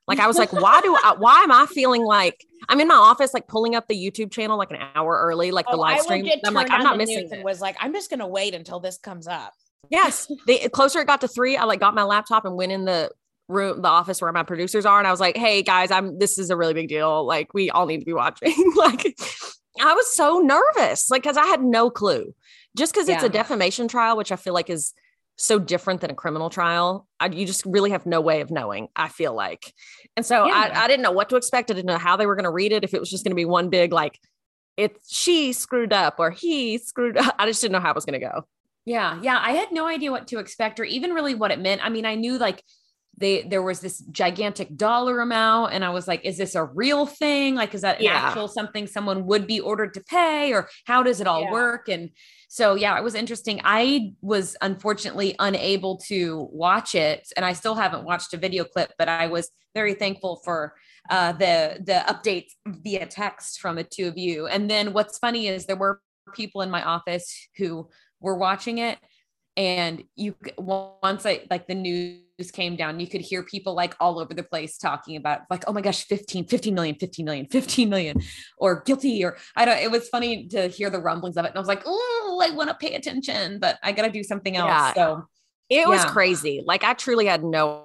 Like, I was like, why do I, why am I feeling like I'm in my office, like pulling up the YouTube channel like an hour early, like oh, the live stream. I'm like, I'm not missing and it. was like, I'm just going to wait until this comes up. Yes. The closer it got to three, I like got my laptop and went in the room, the office where my producers are. And I was like, hey guys, I'm, this is a really big deal. Like, we all need to be watching. Like, I was so nervous, like, cause I had no clue, just cause it's Yeah. a defamation trial, which I feel like is so different than a criminal trial. I, you just really have no way of knowing, I feel like. And so Yeah. I, I didn't know what to expect. I didn't know how they were going to read it. If it was just going to be one big, like, it's she screwed up or he screwed up. I just didn't know how it was going to go. Yeah. Yeah. I had no idea what to expect or even really what it meant. I mean, I knew like they, there was this gigantic dollar amount and I was like, is this a real thing? Like, is that an Yeah. actual something someone would be ordered to pay or how does it all Yeah. work? And so, yeah, it was interesting. I was unfortunately unable to watch it and I still haven't watched a video clip, but I was very thankful for uh, the, the updates via text from the two of you. And then what's funny is there were people in my office who were watching it. And you, once I, like the news came down, you could hear people like all over the place talking about like, oh my gosh, fifteen, fifteen million, fifteen million, fifteen million, or guilty, or I don't, it was funny to hear the rumblings of it. And I was like, oh, I want to pay attention, but I got to do something else. Yeah. So It was Yeah. crazy. Like, I truly had no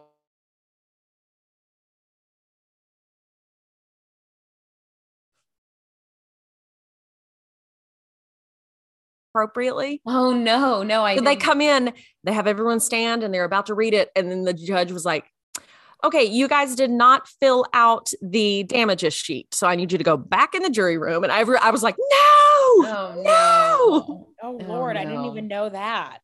appropriately. Oh no, no, I So they didn't. come in, they have everyone stand and they're about to read it. And then the judge was like, okay, you guys did not fill out the damages sheet. So I need you to go back in the jury room. And I, I was like, no, Oh no. Oh, Oh, Lord, I didn't no. even know that.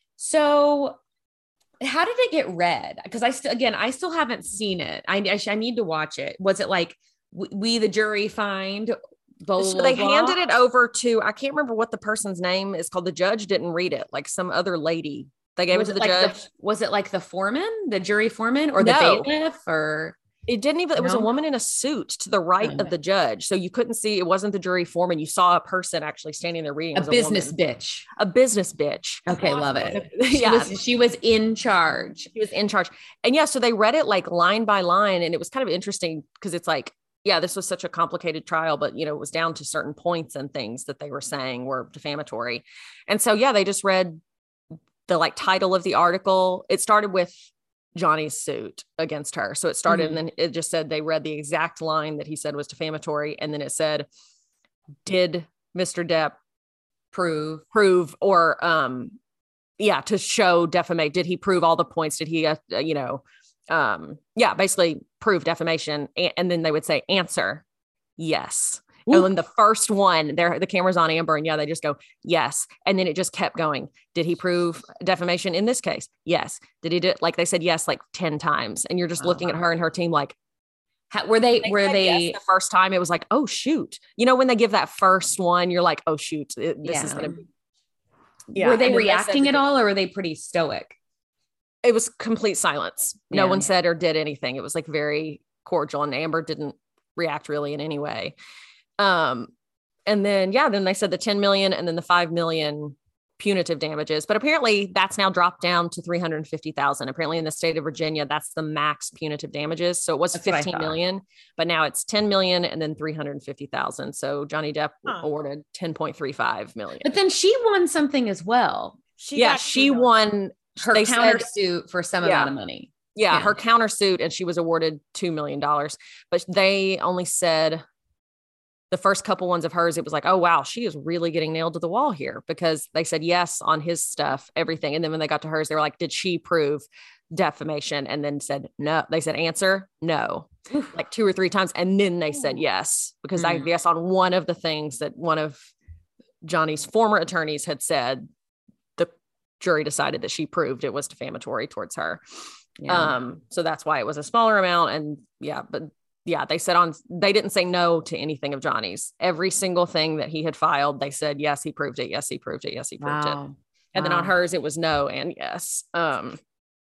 So how did it get read? Because I still, again, I still haven't seen it. I, I, sh- I need to watch it. Was it like we, we the jury find blah, So blah, they blah? handed it over to, I can't remember what the person's name is called. The judge didn't read it, like some other lady. They gave Was it to it the like judge. the, was it like the foreman, the jury foreman, or the No. bailiff, or It didn't even, it was a No? woman in a suit to the right Oh. of the judge. So you couldn't see, it wasn't the jury foreman. You saw a person actually standing there reading. It a was business woman. bitch? A business bitch. Okay, love it. She Yeah. was, she was in charge. She was in charge. And yeah, so they read it like line by line. And it was kind of interesting because it's like, yeah, this was such a complicated trial, but you know, it was down to certain points and things that they were saying were defamatory. And so, yeah, they just read the like title of the article. It started with Johnny's suit against her. So it started, Mhm. and then it just said they read the exact line that he said was defamatory. And then it said, did Mister Depp Prove. prove or, um, yeah, to show defamate? Did he prove all the points? Did he, uh, you know, um, yeah, basically prove defamation. And, and then they would say, answer, yes. Ooh. And then the first one, there, the camera's on Amber, and yeah, they just go, yes. And then it just kept going. Did he prove defamation in this case? Yes. Did he do it? Like they said, yes, like ten times. And you're just Oh, looking at wow. her and her team like, How, were they, they were said they, yes the first time. It was like, oh, shoot. You know, when they give that first one, you're like, oh, shoot, it- this is Yeah. going to be. were they and then said reacting that at all or were they pretty stoic? It was complete silence. No Yeah. one said or did anything. It was like very cordial, and Amber didn't react really in any way. Um, and then, yeah, then they said the ten million and then the five million punitive damages, but apparently that's now dropped down to three hundred fifty thousand. Apparently in the state of Virginia, that's the max punitive damages. So it was That's what I fifteen thought. million, but now it's ten million and then three hundred fifty thousand. So Johnny Depp Huh. awarded ten point three five million. But then she won something as well. She yeah, got she two million. won Her they said- countersuit for some Yeah. amount of money. Yeah, Yeah. her countersuit, and she was awarded two million dollars. But they only said the first couple ones of hers, it was like, oh, wow, she is really getting nailed to the wall here, because they said yes on his stuff, everything. And then when they got to hers, they were like, did she prove defamation? And then said no. They said answer no, Oof. like two or three times. And then they said yes, because I Mm. guess on one of the things that one of Johnny's former attorneys had said, the jury decided that she proved it was defamatory towards her. Yeah. Um, so that's why it was a smaller amount. And yeah, but yeah, they said on, they didn't say no to anything of Johnny's. Every single thing that he had filed, they said, yes, he proved it. Yes, he proved it. Yes, he proved it. Wow. And then on Wow. hers, it was no and yes. Um,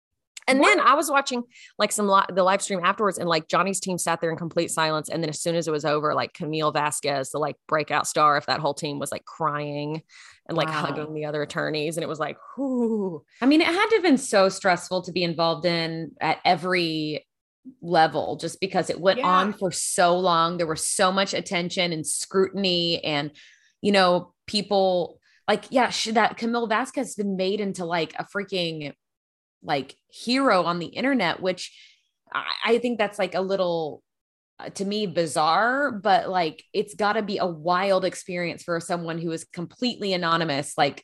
and then I was watching like some li- the live stream afterwards, and like Johnny's team sat there in complete silence. And then as soon as it was over, like Camille Vasquez, the like breakout star of that whole team, was like crying and like Wow. hugging the other attorneys. And it was like, whoo. I mean, it had to have been so stressful to be involved in at every level just because it went Yeah. on for so long. There was so much attention and scrutiny and, you know, people like, yeah, she, that Camille Vasquez has been made into like a freaking like hero on the internet, which I, I think that's like a little, uh, to me, bizarre, but like, it's gotta be a wild experience for someone who is completely anonymous, like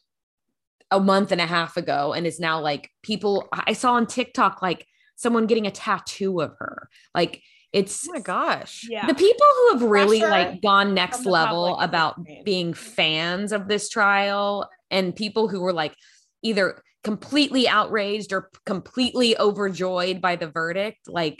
a month and a half ago. And is now like people I saw on TikTok, like someone getting a tattoo of her. Like it's Oh my gosh. Yeah. the people who have really Pressure like gone next from the level public is about insane. being fans of this trial and people who were like either completely outraged or completely overjoyed by the verdict. Like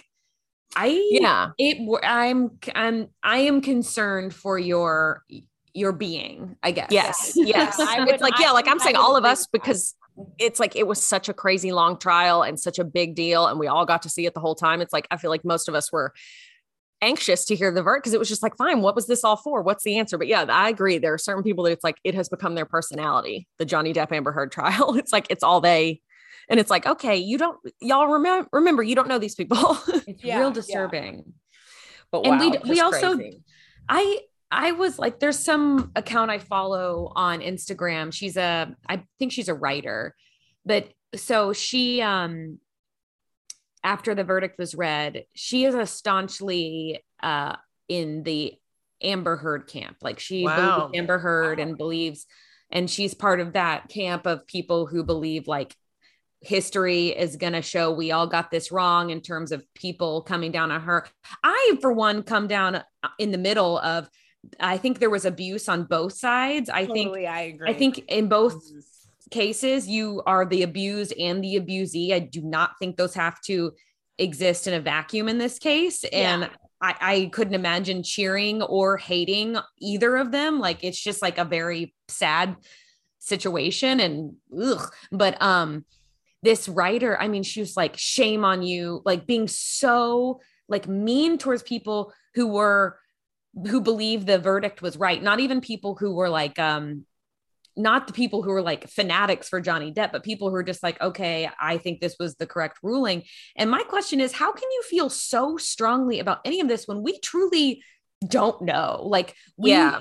I, Yeah. it, I'm, I'm, I am concerned for your, your being, I guess. Yes. Yeah. Yes. I It's would- like, I yeah, like would- I'm I saying would all of agree us with that. because it's like it was such a crazy long trial and such a big deal. And we all got to see it the whole time. It's like I feel like most of us were anxious to hear the verdict because it was just like, fine, what was this all for? What's the answer? But yeah, I agree. There are certain people that it's like it has become their personality. The Johnny Depp Amber Heard trial. It's like it's all they. And it's like, okay, you don't, y'all remember, remember, you don't know these people. It's Yeah, real yeah. disturbing. But And we- wow, we just also- crazy. I I was like, there's some account I follow on Instagram. She's a, I think she's a writer, but so she, um, after the verdict was read, she is a staunchly uh, in the Amber Heard camp. Like she Wow. believes Amber Heard and believes, and she's part of that camp of people who believe like history is going to show we all got this wrong in terms of people coming down on her. I, for one, come down in the middle of, I think there was abuse on both sides. I think, Totally, I agree. I think in both Mhm. cases, you are the abused and the abusee. I do not think those have to exist in a vacuum in this case. And Yeah. I, I couldn't imagine cheering or hating either of them. Like, it's just like a very sad situation and ugh. But, um, this writer, I mean, she was like, shame on you, like being so like mean towards people who were, who believe the verdict was right. Not even people who were like, um, not the people who were like fanatics for Johnny Depp, but people who are just like, okay, I think this was the correct ruling. And my question is, how can you feel so strongly about any of this when we truly don't know? Like, we, Yeah.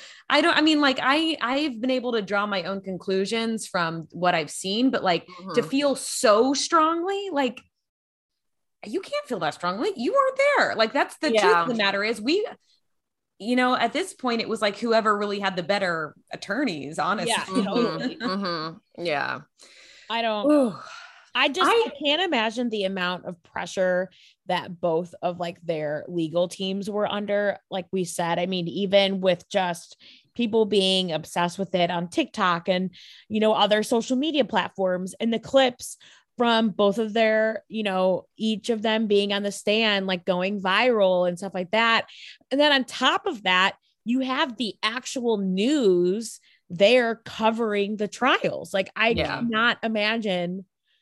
I don't, I mean, like I, I've been able to draw my own conclusions from what I've seen, but like Mhm. to feel so strongly, like you can't feel that strongly. You weren't there. Like, that's the Yeah. truth of the matter is we, you know, at this point, it was like whoever really had the better attorneys, honestly. Yeah, Mhm, totally. mhm. Yeah. I don't. Ooh. I just I- I can't imagine the amount of pressure that both of like their legal teams were under. Like we said, I mean, even with just people being obsessed with it on TikTok and, you know, other social media platforms and the clips from both of their, you know, each of them being on the stand, like going viral and stuff like that. And then on top of that, you have the actual news there covering the trials. Like I Yeah. cannot imagine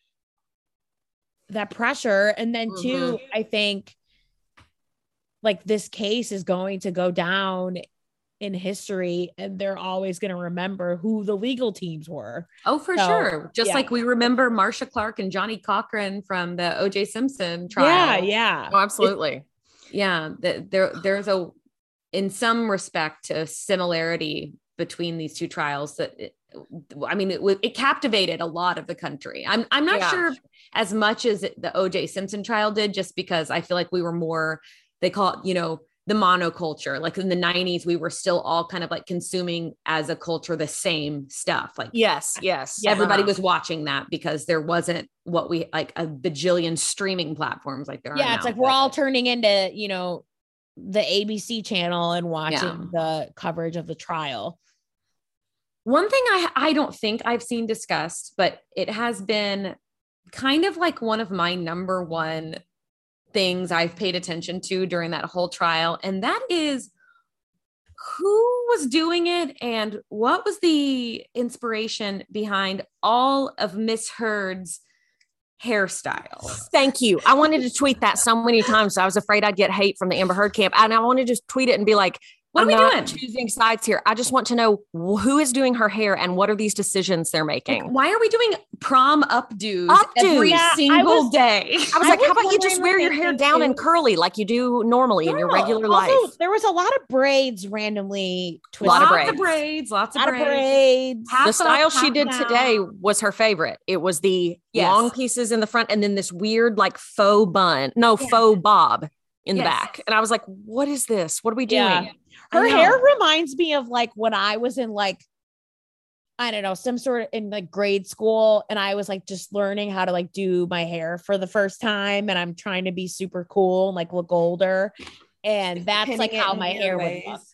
that pressure. And then too, I think like this case is going to go down in history and they're always going to remember who the legal teams were. Oh, for So, sure. Just yeah. like we remember Marsha Clark and Johnny Cochran from the O J Simpson Yeah, trial. yeah. Oh, absolutely. Yeah. The, there, there's a, in some respect, a similarity between these two trials that, it, I mean, it, it captivated a lot of the country. I'm, I'm not Yeah. sure as much as the O J Simpson trial did, just because I feel like we were more, they call it, you know, the monoculture. Like in the nineties, we were still all kind of like consuming as a culture the same stuff. Like Yes. Yes. everybody Uh-huh. was watching that because there wasn't what we like a bajillion streaming platforms like there are Yeah, now. it's like we're all turning into, you know, the A B C channel and watching Yeah. the coverage of the trial. One thing I I don't think I've seen discussed, but it has been kind of like one of my number one things I've paid attention to during that whole trial. And that is who was doing it and what was the inspiration behind all of Miss Heard's hairstyles. Thank you. I wanted to tweet that so many times. So I was afraid I'd get hate from the Amber Heard camp. And I wanted to just tweet it and be like, What I'm are we not doing? choosing sides here. I just want to know who is doing her hair and what are these decisions they're making. Like, why are we doing prom updos, Updos. every Yeah, I single was- day? I was I like, was how about you wondering just the wear your same hair thing, down too. and curly like you do normally in your Normal. regular Also, life? there was a lot of braids randomly twisted. Lot of Lots braids. of braids, lots A of lot of braids. braids. Half The up, style she half did down. today was her favorite. It was the Yes. long pieces in the front and then this weird like faux bun, no Yeah. faux bob in the Yes. back. And I was like, what is this? What are we doing? Yeah. I Her know. hair reminds me of like when I was in like, I don't know, some sort of in like grade school. And I was like just learning how to like do my hair for the first time. And I'm trying to be super cool and like look older. And that's Pinning like it how in my weird hair ways. would look.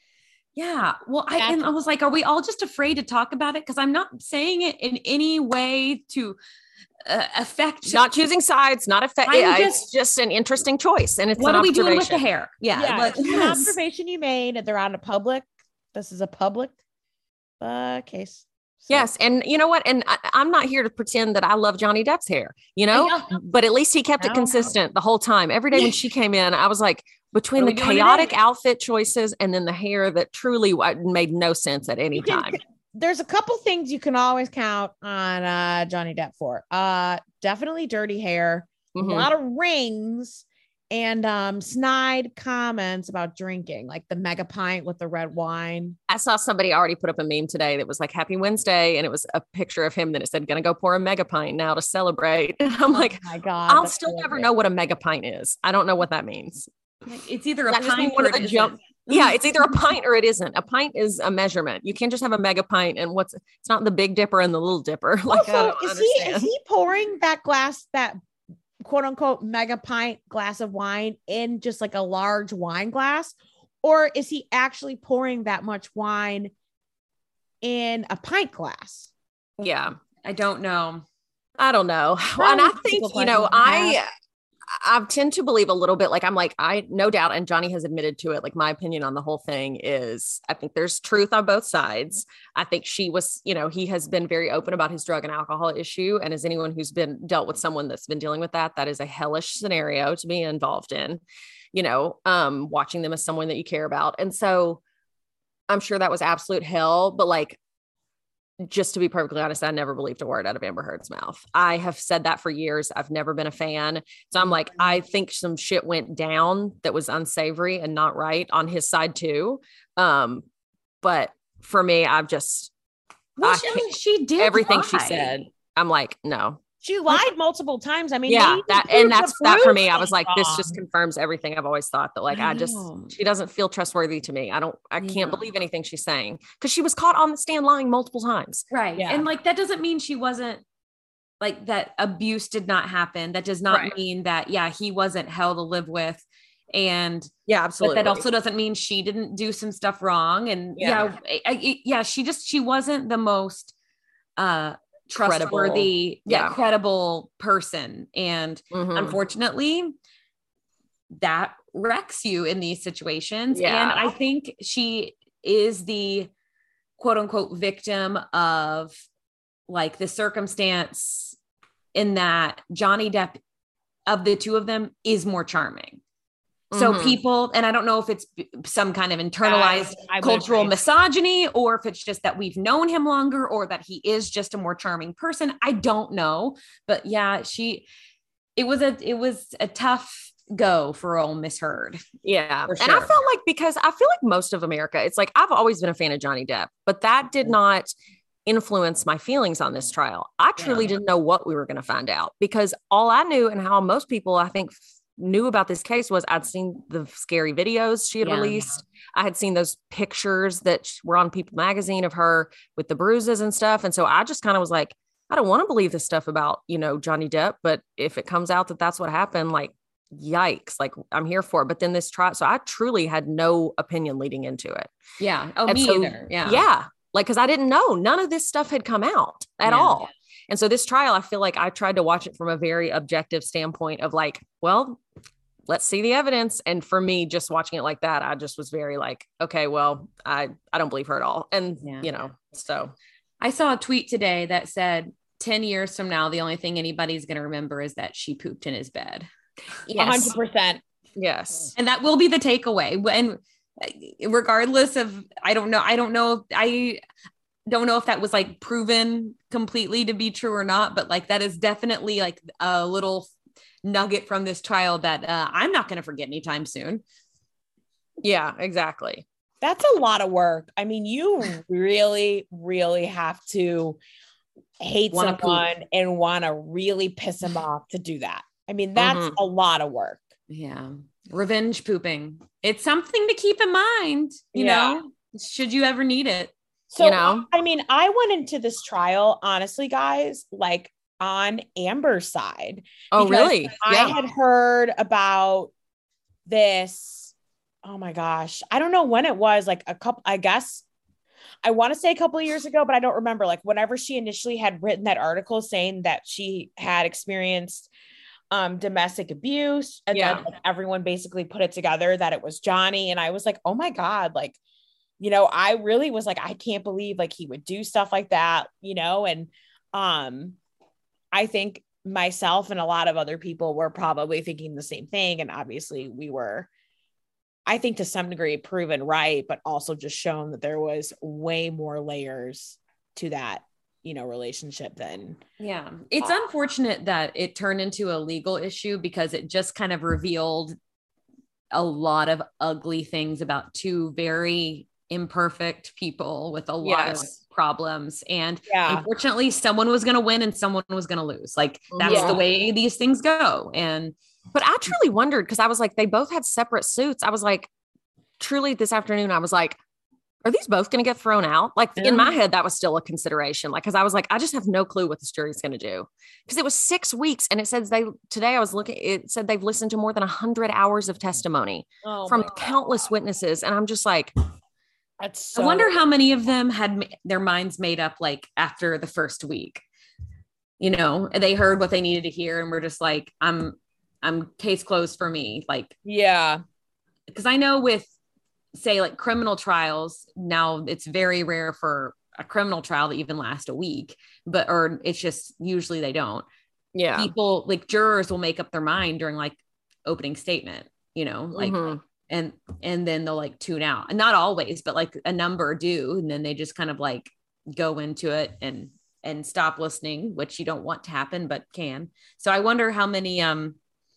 Yeah. Well, I, That's- and I was like, are we all just afraid to talk about it? Because I'm not saying it in any way to uh, affect. Not choosing sides, not affect. I'm Yeah, just- it's just an interesting choice. And it's what an are we doing with the observation. hair? Yeah. Yeah, like- it's an yes. observation you made. They're on a public. This is a public uh, case. So- Yes. And you know what? And I, I'm not here to pretend that I love Johnny Depp's hair, you know, Yeah. but at least he kept it No. consistent the whole time. Every day when she came in, I was like, between What are the we doing chaotic today? outfit choices and then the hair that truly uh, made no sense at any You can- time. There's a couple things you can always count on uh, Johnny Depp for. Uh, definitely dirty hair, Mhm. a lot of rings, and um, snide comments about drinking, like the mega pint with the red wine. I saw somebody already put up a meme today that was like Happy Wednesday. And it was a picture of him that it said, gonna go pour a mega pint now to celebrate. And I'm like, Oh my God, I'll that's still never hilarious. know what a mega pint is. I don't know what that means. Like, it's either a That just mean pint one or of it the isn't. jump- Yeah, it's either a pint or it isn't. A pint is a measurement. You can't just have a mega pint and what's it's not the big dipper and the little dipper. Like I Also, don't is he understand. is he pouring that glass, that quote unquote mega pint glass of wine in just like a large wine glass, or is he actually pouring that much wine in a pint glass? Yeah. I don't know. I don't know. Probably And I a think, difficult you know, question to I I tend to believe a little bit like I'm like, I no doubt, and Johnny has admitted to it. Like my opinion on the whole thing is I think there's truth on both sides. I think she was, you know, he has been very open about his drug and alcohol issue. And as anyone who's been dealt with someone that's been dealing with that, that is a hellish scenario to be involved in, you know, um, watching them as someone that you care about. And so I'm sure that was absolute hell, but like, just to be perfectly honest, I never believed a word out of Amber Heard's mouth. I have said that for years. I've never been a fan. So I'm like, I think some shit went down that was unsavory and not right on his side too. Um, but for me, I've just, Well, I she, I can't- mean, she did everything she lie. said, I'm like, no. She lied multiple times. I mean, Yeah, they that even and proved that's the that for proof me. I was like, this wrong. just confirms everything I've always thought that like I I, just know. she doesn't feel trustworthy to me. I don't I Yeah. can't believe anything she's saying because she was caught on the stand lying multiple times. Right. Yeah. And like, that doesn't mean she wasn't like that abuse did not happen. That does not Right. mean that, yeah, he wasn't hell to live with. And, Yeah, but absolutely. that also doesn't mean she didn't do some stuff wrong. And Yeah. yeah, I, I- yeah, she just, she wasn't the most, uh, Credible. trustworthy, yeah, Yeah. credible person. And Mhm. unfortunately, that wrecks you in these situations. Yeah. And I think she is the quote unquote victim of like the circumstance in that Johnny Depp, of the two of them, is more charming. So Mhm. people, and I don't know if it's b- some kind of internalized I would cultural agree. misogyny, or if it's just that we've known him longer, or that he is just a more charming person. I don't know, but yeah, she, it was a, it was a tough go for old Miss Heard. Yeah. For And I sure. felt like because I feel like most of America, it's like I've always been a fan of Johnny Depp, but that did not influence my feelings on this trial. I truly Yeah. didn't know what we were going to find out because all I knew and how most people I think knew about this case was I'd seen the scary videos she had Yeah. released. I had seen those pictures that were on People magazine of her with the bruises and stuff. And so I just kind of was like, I don't want to believe this stuff about, you know, Johnny Depp, but if it comes out that that's what happened, like, yikes, like I'm here for it. But then this trial, so I truly had no opinion leading into it. Yeah. Oh, And me so- either. Yeah. Yeah. Like, cause I didn't know none of this stuff had come out at Yeah. all. And so this trial, I feel like I tried to watch it from a very objective standpoint of like, well, let's see the evidence. And for me, just watching it like that, I just was very like, okay, well, I, I don't believe her at all. And, Yeah. you know, so I saw a tweet today that said, ten years from now, the only thing anybody's going to remember is that she pooped in his bed. A hundred percent. Yes. And that will be the takeaway. And regardless of, I don't know. I don't know. I don't know if that was like proven completely to be true or not, but like, that is definitely like a little nugget from this trial that uh, I'm not going to forget anytime soon. Yeah, exactly. That's a lot of work. I mean, you really, really have to hate Wanna someone poop. and want to really piss them off to do that. I mean, that's Mhm. a lot of work. Yeah. Revenge pooping. It's something to keep in mind, you Yeah. know, should you ever need it. So, You know? I mean, I went into this trial, honestly, guys, like on Amber's side. Oh, because really? I Yeah. had heard about this. Oh my gosh. I don't know when it was, like a couple, I guess I want to say a couple of years ago, but I don't remember. Like whenever she initially had written that article saying that she had experienced um, domestic abuse, and Yeah. then like, everyone basically put it together that it was Johnny. And I was like, oh my God, like, you know, I really was like, I can't believe like he would do stuff like that, you know? And um, I think myself and a lot of other people were probably thinking the same thing. And obviously we were, I think to some degree proven right, but also just shown that there was way more layers to that, you know, relationship than. Yeah. It's uh, unfortunate that it turned into a legal issue because it just kind of revealed a lot of ugly things about two very imperfect people with a lot Yes. of problems. And Yeah. unfortunately, someone was going to win and someone was going to lose. Like that's Yeah. the way these things go. And But I truly wondered because I was like, they both had separate suits. I was like, truly this afternoon, I was like, are these both going to get thrown out? Like Yeah. in my head, that was still a consideration. Like, cause I was like, I just have no clue what this jury's going to do. Cause it was six weeks. And it says they, today I was looking, it said they've listened to more than a hundred hours of testimony Oh from my countless God. witnesses. And I'm just like, That's so. I wonder how many of them had ma- their minds made up like after the first week. You know, they heard what they needed to hear and we're just like, I'm, I'm case closed for me. Like, Yeah. because I know with, say, like criminal trials, now it's very rare for a criminal trial to even last a week, but, or it's just usually they don't. yeah. People like jurors will make up their mind during like opening statement, you know, like, Mhm. and, and then they'll like tune out, and not always, but like a number do. And then they just kind of like go into it and, and stop listening, which you don't want to happen, but can. So I wonder how many, um,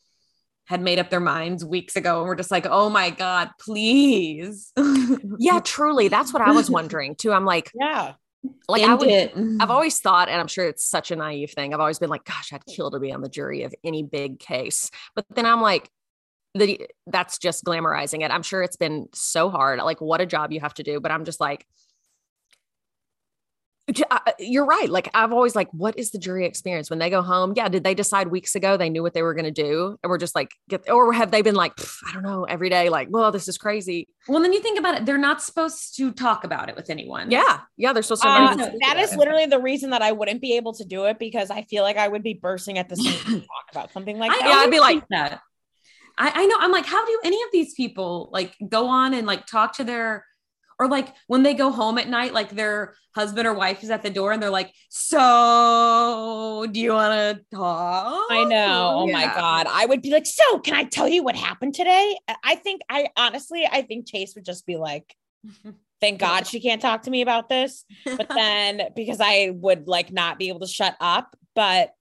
had made up their minds weeks ago and we're just like, oh my God, please. Yeah, truly. That's what I was wondering too. I'm like, Yeah. like I End would, it. I've always thought, and I'm sure it's such a naive thing. I've always been like, gosh, I'd kill to be on the jury of any big case. But then I'm like, the, that's just glamorizing it. I'm sure it's been so hard. Like what a job you have to do. But I'm just like, you're right. Like I've always like, what is the jury experience when they go home? Yeah. Did they decide weeks ago they knew what they were going to do? And we're just like, get, or have they been like, I don't know, every day, like, well, this is crazy. Well, then you think about it. They're not supposed to talk about it with anyone. Yeah. Yeah. They're supposed to. Uh, even that is literally the reason that I wouldn't be able to do it, because I feel like I would be bursting at the seams to talk about something like I, that. Yeah, I'd be like that. I, I know. I'm like, how do any of these people like go on and like talk to their, or like when they go home at night, like their husband or wife is at the door and they're like, so do you want to talk? I know. Oh Yeah. my God. I would be like, so can I tell you what happened today? I think I honestly, I think Chase would just be like, thank God she can't talk to me about this. But then because I would like not be able to shut up, but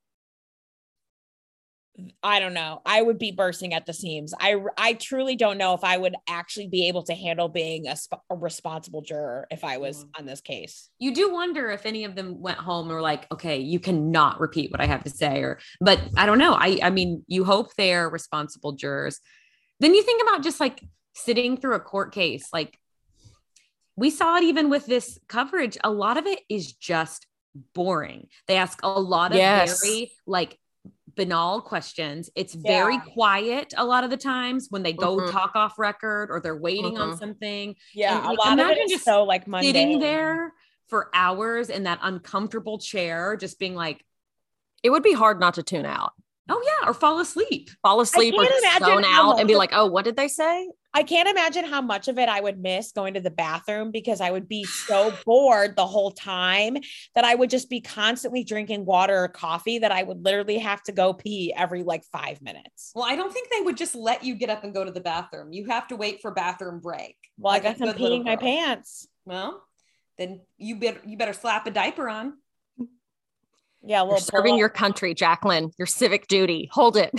I don't know. I would be bursting at the seams. I, I truly don't know if I would actually be able to handle being a, sp- a responsible juror if I was Mm. on this case. You do wonder if any of them went home and were like, okay, you cannot repeat what I have to say, or, but I don't know. I, I mean, you hope they're responsible jurors. Then you think about just like sitting through a court case. Like we saw it even with this coverage. A lot of it is just boring. They ask a lot of Yes. very like banal questions. It's very Yeah. quiet a lot of the times when they go Mhm. talk off record or they're waiting on Mhm. something. Yeah. And, A like, lot of it imagine is just so like mundane. sitting there for hours in that uncomfortable chair, just being like, it would be hard not to tune out. Oh yeah, or fall asleep. Fall asleep or can't just imagine zone how out and be much- like, oh, what did they say? I can't imagine how much of it I would miss going to the bathroom because I would be so bored the whole time that I would just be constantly drinking water or coffee that I would literally have to go pee every like five minutes. Well, I don't think they would just let you get up and go to the bathroom. You have to wait for bathroom break. Well, like I guess a I'm good little peeing my girl. pants. Well, then you better you better slap a diaper on. Yeah, a You're little serving pull-up. your country, Jacqueline, your civic duty. Hold it.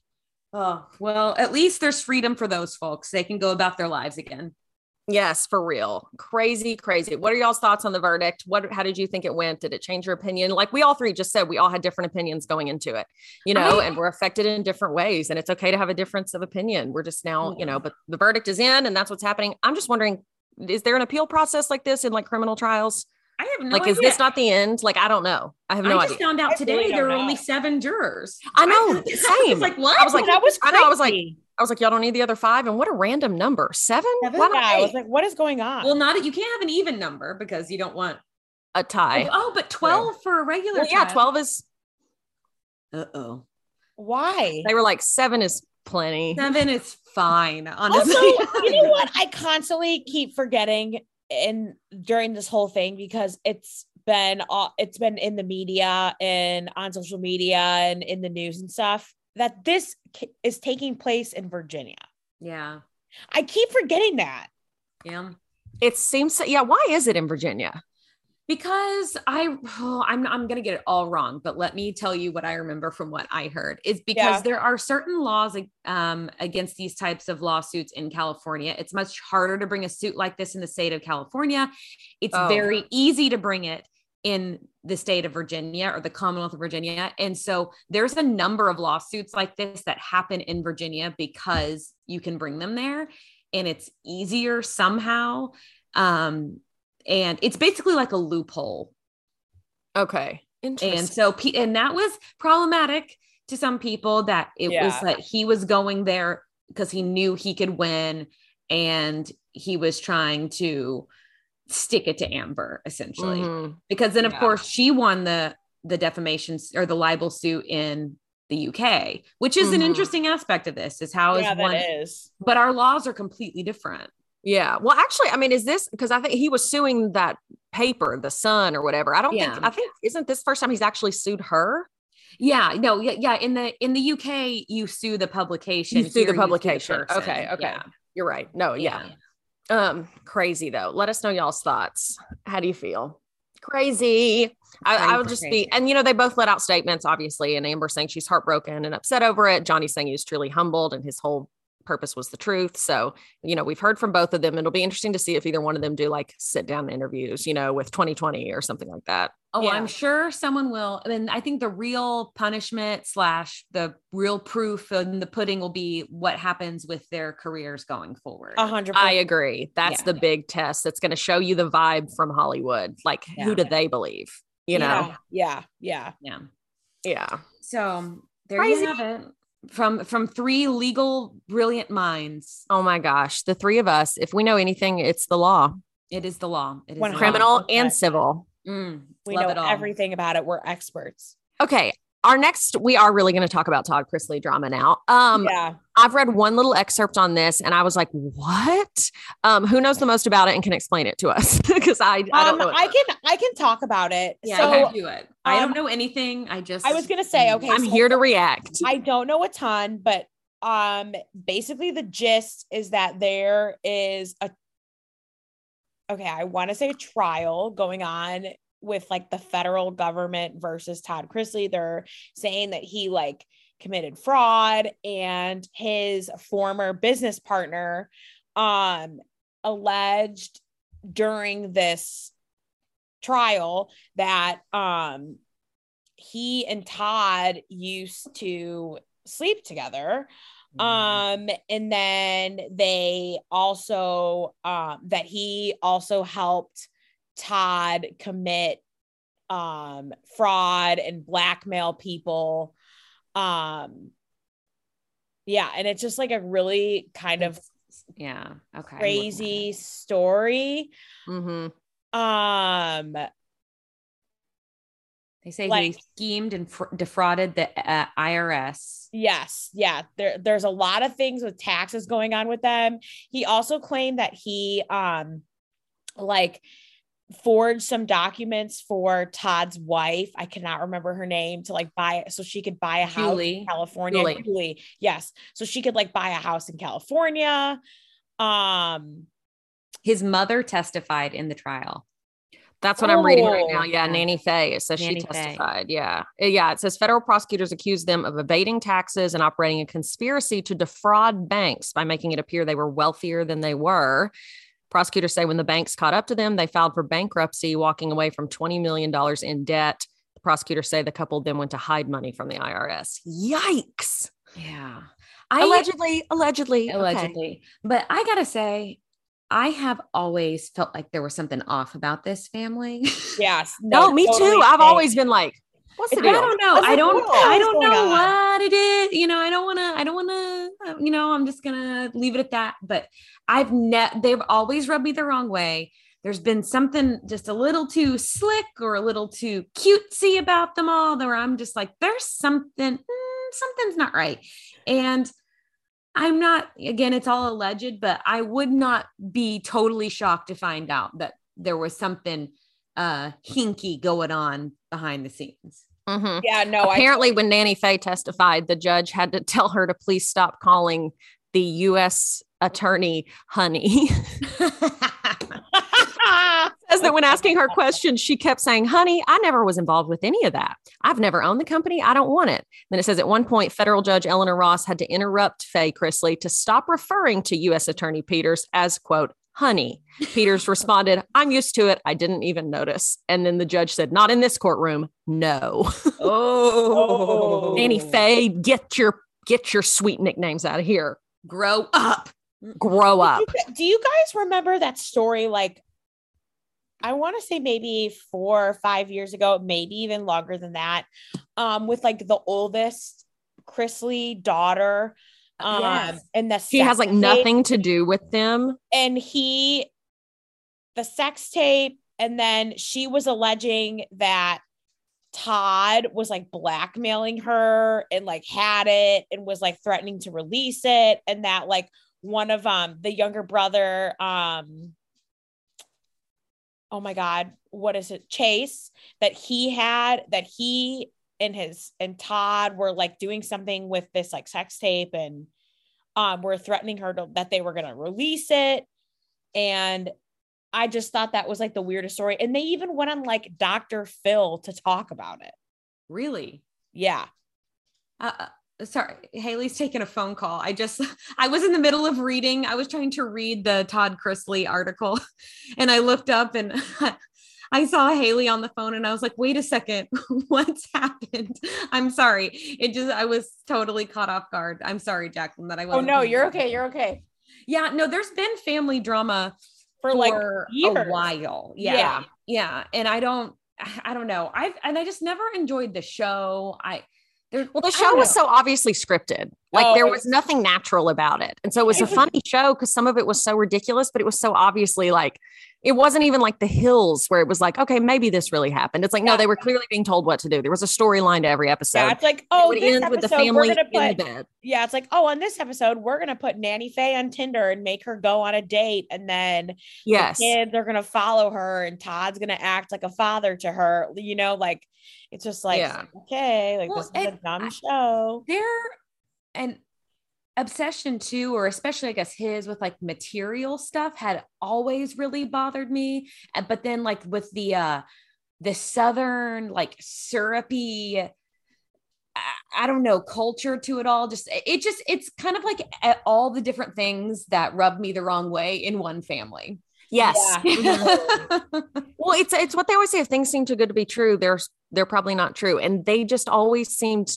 Oh, well, at least there's freedom for those folks. They can go about their lives again. Yes, for real. Crazy, crazy. What are y'all's thoughts on the verdict? What, how did you think it went? Did it change your opinion? Like we all three just said, we all had different opinions going into it, you know, I, and we're affected in different ways. And it's okay to have a difference of opinion. We're just now, Yeah. you know, but the verdict is in and that's what's happening. I'm just wondering, is there an appeal process like this in like criminal trials? I have no Like, idea. is this not the end? Like, I don't know. I have no I just idea. found out I today really there don't were know. only seven jurors. I know. I, I Same. was like, what? I was like, that was I crazy. know. I was like, I was like, y'all don't need the other five. And what a random number. Seven? Seven? Why not Yeah, I was eight? like, what is going on? well, not you can't have an even number because you don't want. A tie. Oh, but twelve for a regular. Well, yeah, trial. twelve is, Uh oh. Why? they were like, seven is plenty. Seven is fine. Honestly. Also, you know what? I constantly keep forgetting in during this whole thing because it's been all it's been in the media and on social media and in the news and stuff that this ki- is taking place in Virginia. Yeah. I keep forgetting that. Yeah. It seems, so, yeah. Why is it in Virginia? Because I, oh, I'm, I'm going to get it all wrong, but let me tell you what I remember from what I heard is because Yeah. there are certain laws um, against these types of lawsuits in California. It's much harder to bring a suit like this in the state of California. It's Oh. very easy to bring it in the state of Virginia or the Commonwealth of Virginia. And so there's a number of lawsuits like this that happen in Virginia because you can bring them there and it's easier somehow. Um, and it's basically like a loophole. Okay. Interesting. And so, pe- and that was problematic to some people that it Yeah. was that he was going there because he knew he could win and he was trying to stick it to Amber essentially. Mhm. Because then of Yeah. course she won the, the defamation s- or the libel suit in the U K, which is an Mhm. interesting aspect of this is how is Yeah, one, that is. but our laws are completely different. Yeah. Well, actually, I mean, is this because I think he was suing that paper, the Sun or whatever. I don't Yeah. think, I think, isn't this the first time he's actually sued her? Yeah, no, yeah, yeah. In the in the U K, you sue the publication. You sue the Here, publication. person. Okay, okay. Yeah. You're right. No, yeah. Um, crazy though. Let us know y'all's thoughts. How do you feel? Crazy. I, I would just Crazy. be, and you know, they both let out statements, obviously, and Amber saying she's heartbroken and upset over it. Johnny saying he was truly humbled and his whole purpose was the truth. So, you know, we've heard from both of them. It'll be interesting to see if either one of them do like sit down interviews, you know, with twenty twenty or something like that. Oh, Yeah. I'm sure someone will. And I think the real punishment slash the real proof in the pudding will be what happens with their careers going forward. A hundred I percent. agree. That's Yeah. the big test that's going to show you the vibe from Hollywood. Like, Yeah. who do they believe? You know? Yeah, yeah, Yeah. Yeah. So there Crazy. you have it. From from three legal brilliant minds. Oh my gosh. The three of us, if we know anything, it's the law, It is the law. It is One the law. hundred- criminal Okay. and civil. Mm, we love know it all. everything about it. We're experts. Okay. Our next, we are really going to talk about Todd Chrisley drama now. Um, yeah. I've read one little excerpt on this and I was like, what? Um, who knows the most about it and can explain it to us? Because I, I don't Um, know. I can I can talk about it. Yeah, so I do it. I um, don't know anything. I just I was gonna say, okay, I'm so here to react. I don't know a ton, but um basically the gist is that there is a okay, I want to say trial going on with like the federal government versus Todd Chrisley. They're saying that he like committed fraud and his former business partner um alleged during this trial that um he and Todd used to sleep together. Um, and then they also, um, that he also helped Todd commit, um, fraud and blackmail people. Um, yeah. And it's just like a really kind of yeah. Okay. I'm looking at crazy it. story. Mm-hmm. Um, They say Like- he schemed and fr- defrauded the uh, I R S. Yes. Yeah. There, there's a lot of things with taxes going on with them. He also claimed that he, um, like forged some documents for Todd's wife. I cannot remember her name to like buy it so she could buy a house Julie. in California. Julie. Julie. Yes. So she could like buy a house in California. Um, His mother testified in the trial. That's what I'm reading right Oh. now. Yeah, Yeah. Nanny Faye. It says Nanny she Faye. testified. Yeah. Uh, Yeah. It says federal prosecutors accused them of evading taxes and operating a conspiracy to defraud banks by making it appear they were wealthier than they were. Prosecutors say when the banks caught up to them, they filed for bankruptcy, walking away from twenty million dollars in debt. The prosecutors say the couple then went to hide money from the I R S. Yikes. Yeah. Allegedly, allegedly. okay. Allegedly. But I gotta say, I have always felt like there was something off about this family. yes. No, me totally too. I've same. always been like, what's the I deal? don't know. What's I the don't. deal? I What's don't going know on? what it is. You know. I don't want to. I don't want to. You know. I'm just gonna leave it at that. But I've ne- They've always rubbed me the wrong way. There's been something just a little too slick or a little too cutesy about them all. Where I'm just like, there's something. Mm, something's not right. And I'm not. Again, it's all alleged, but I would not be totally shocked to find out that there was something uh hinky going on behind the scenes. Mhm. Yeah, no, Apparently, when Nanny Faye testified, the judge had to tell her to please stop calling the U S attorney honey. I Says that when asking her questions, she kept saying, honey, I never was involved with any of that. I've never owned the company. I don't want it. Then it says at one point, federal judge Eleanor Ross had to interrupt Faye Chrisley to stop referring to U S attorney Peters as, quote, honey. Peters responded, I'm used to it. I didn't even notice. And then the judge said, not in this courtroom. No. Oh, Nanny Faye, get your get your sweet nicknames out of here. grow up. Grow up. Do you guys remember that story? Like, I want to say maybe four or five years ago, maybe even longer than that, um, with like the oldest Chrisley daughter. Um, Yes. and the She has like sex tape, nothing to do with them. and he, the sex tape, and then she was alleging that Todd was like blackmailing her and like had it and was like threatening to release it, and that like one of um the younger brother, um oh my god, what is it, Chase, that he had, that he and his and Todd were like doing something with this like sex tape, and um were threatening her to, that they were going to release it. And I just thought that was like the weirdest story. And they even went on like Doctor Phil to talk about it. Really? Yeah. Uh, uh, sorry, Haley's taking a phone call. I just, I was in the middle of reading. I was trying to read the Todd Chrisley article, and I looked up and I saw Haley on the phone, and I was like, wait a second, what's happened? I'm sorry. It just, I was totally caught off guard. I'm sorry, Jacqueline, that I Oh wasn't. no, paying you're attention. okay. You're okay. Yeah, no, there's been family drama For, for like a years. while. Yeah. Yeah. Yeah. And I don't, I don't know. I've, and I just never enjoyed the show. I, there, Well, the I show don't was know. so obviously scripted. Like Oh, there it was was- nothing natural about it. And so it was It a was- funny show because some of it was so ridiculous, but it was so obviously like, it wasn't even like The Hills where it was like, okay, maybe this really happened. It's like, no, Yeah. they were clearly being told what to do. There was a storyline to every episode. Yeah, it's like, It oh, would this end episode with the we're family gonna in put. the bed. Yeah, it's like, oh, on this episode we're gonna put Nanny Faye on Tinder and make her go on a date, and then Yes. the kids are gonna follow her, and Todd's gonna act like a father to her. You know, like it's just like, Yeah. okay, like Well, this is a and dumb I- show. Their an obsession too, or especially I guess his with like material stuff had always really bothered me. Uh, But then like with the uh the southern like syrupy, I, I don't know, culture to it all, just it just it's kind of like uh, all the different things that rubbed me the wrong way in one family. Yes. Yeah. Well, it's it's what they always say. If things seem too good to be true, they're they're probably not true. And they just always seemed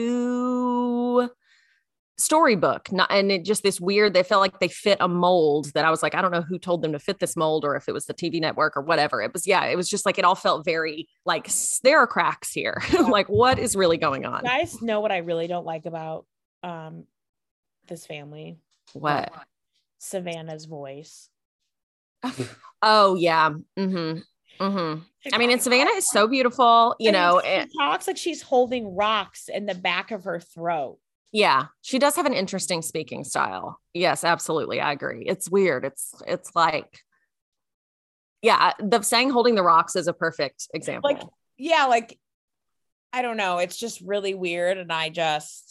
too storybook. Not, and it just this weird, they felt like they fit a mold that I was like, I don't know who told them to fit this mold or if it was the T V network or whatever. It was, yeah, it was just like it all felt very like s- there are cracks here. Like, what is really going on? You guys know what I really don't like about um this family? What? Savannah's voice. Oh, yeah. hmm Mm-hmm. I mean, and Savannah is so beautiful, you I mean, know. she it- talks like she's holding rocks in the back of her throat. yeah, she does have an interesting speaking style. Yes, absolutely. I agree. It's weird. It's, it's like, yeah, the saying holding the rocks is a perfect example. Like, yeah, like, I don't know. It's just really weird. And I just,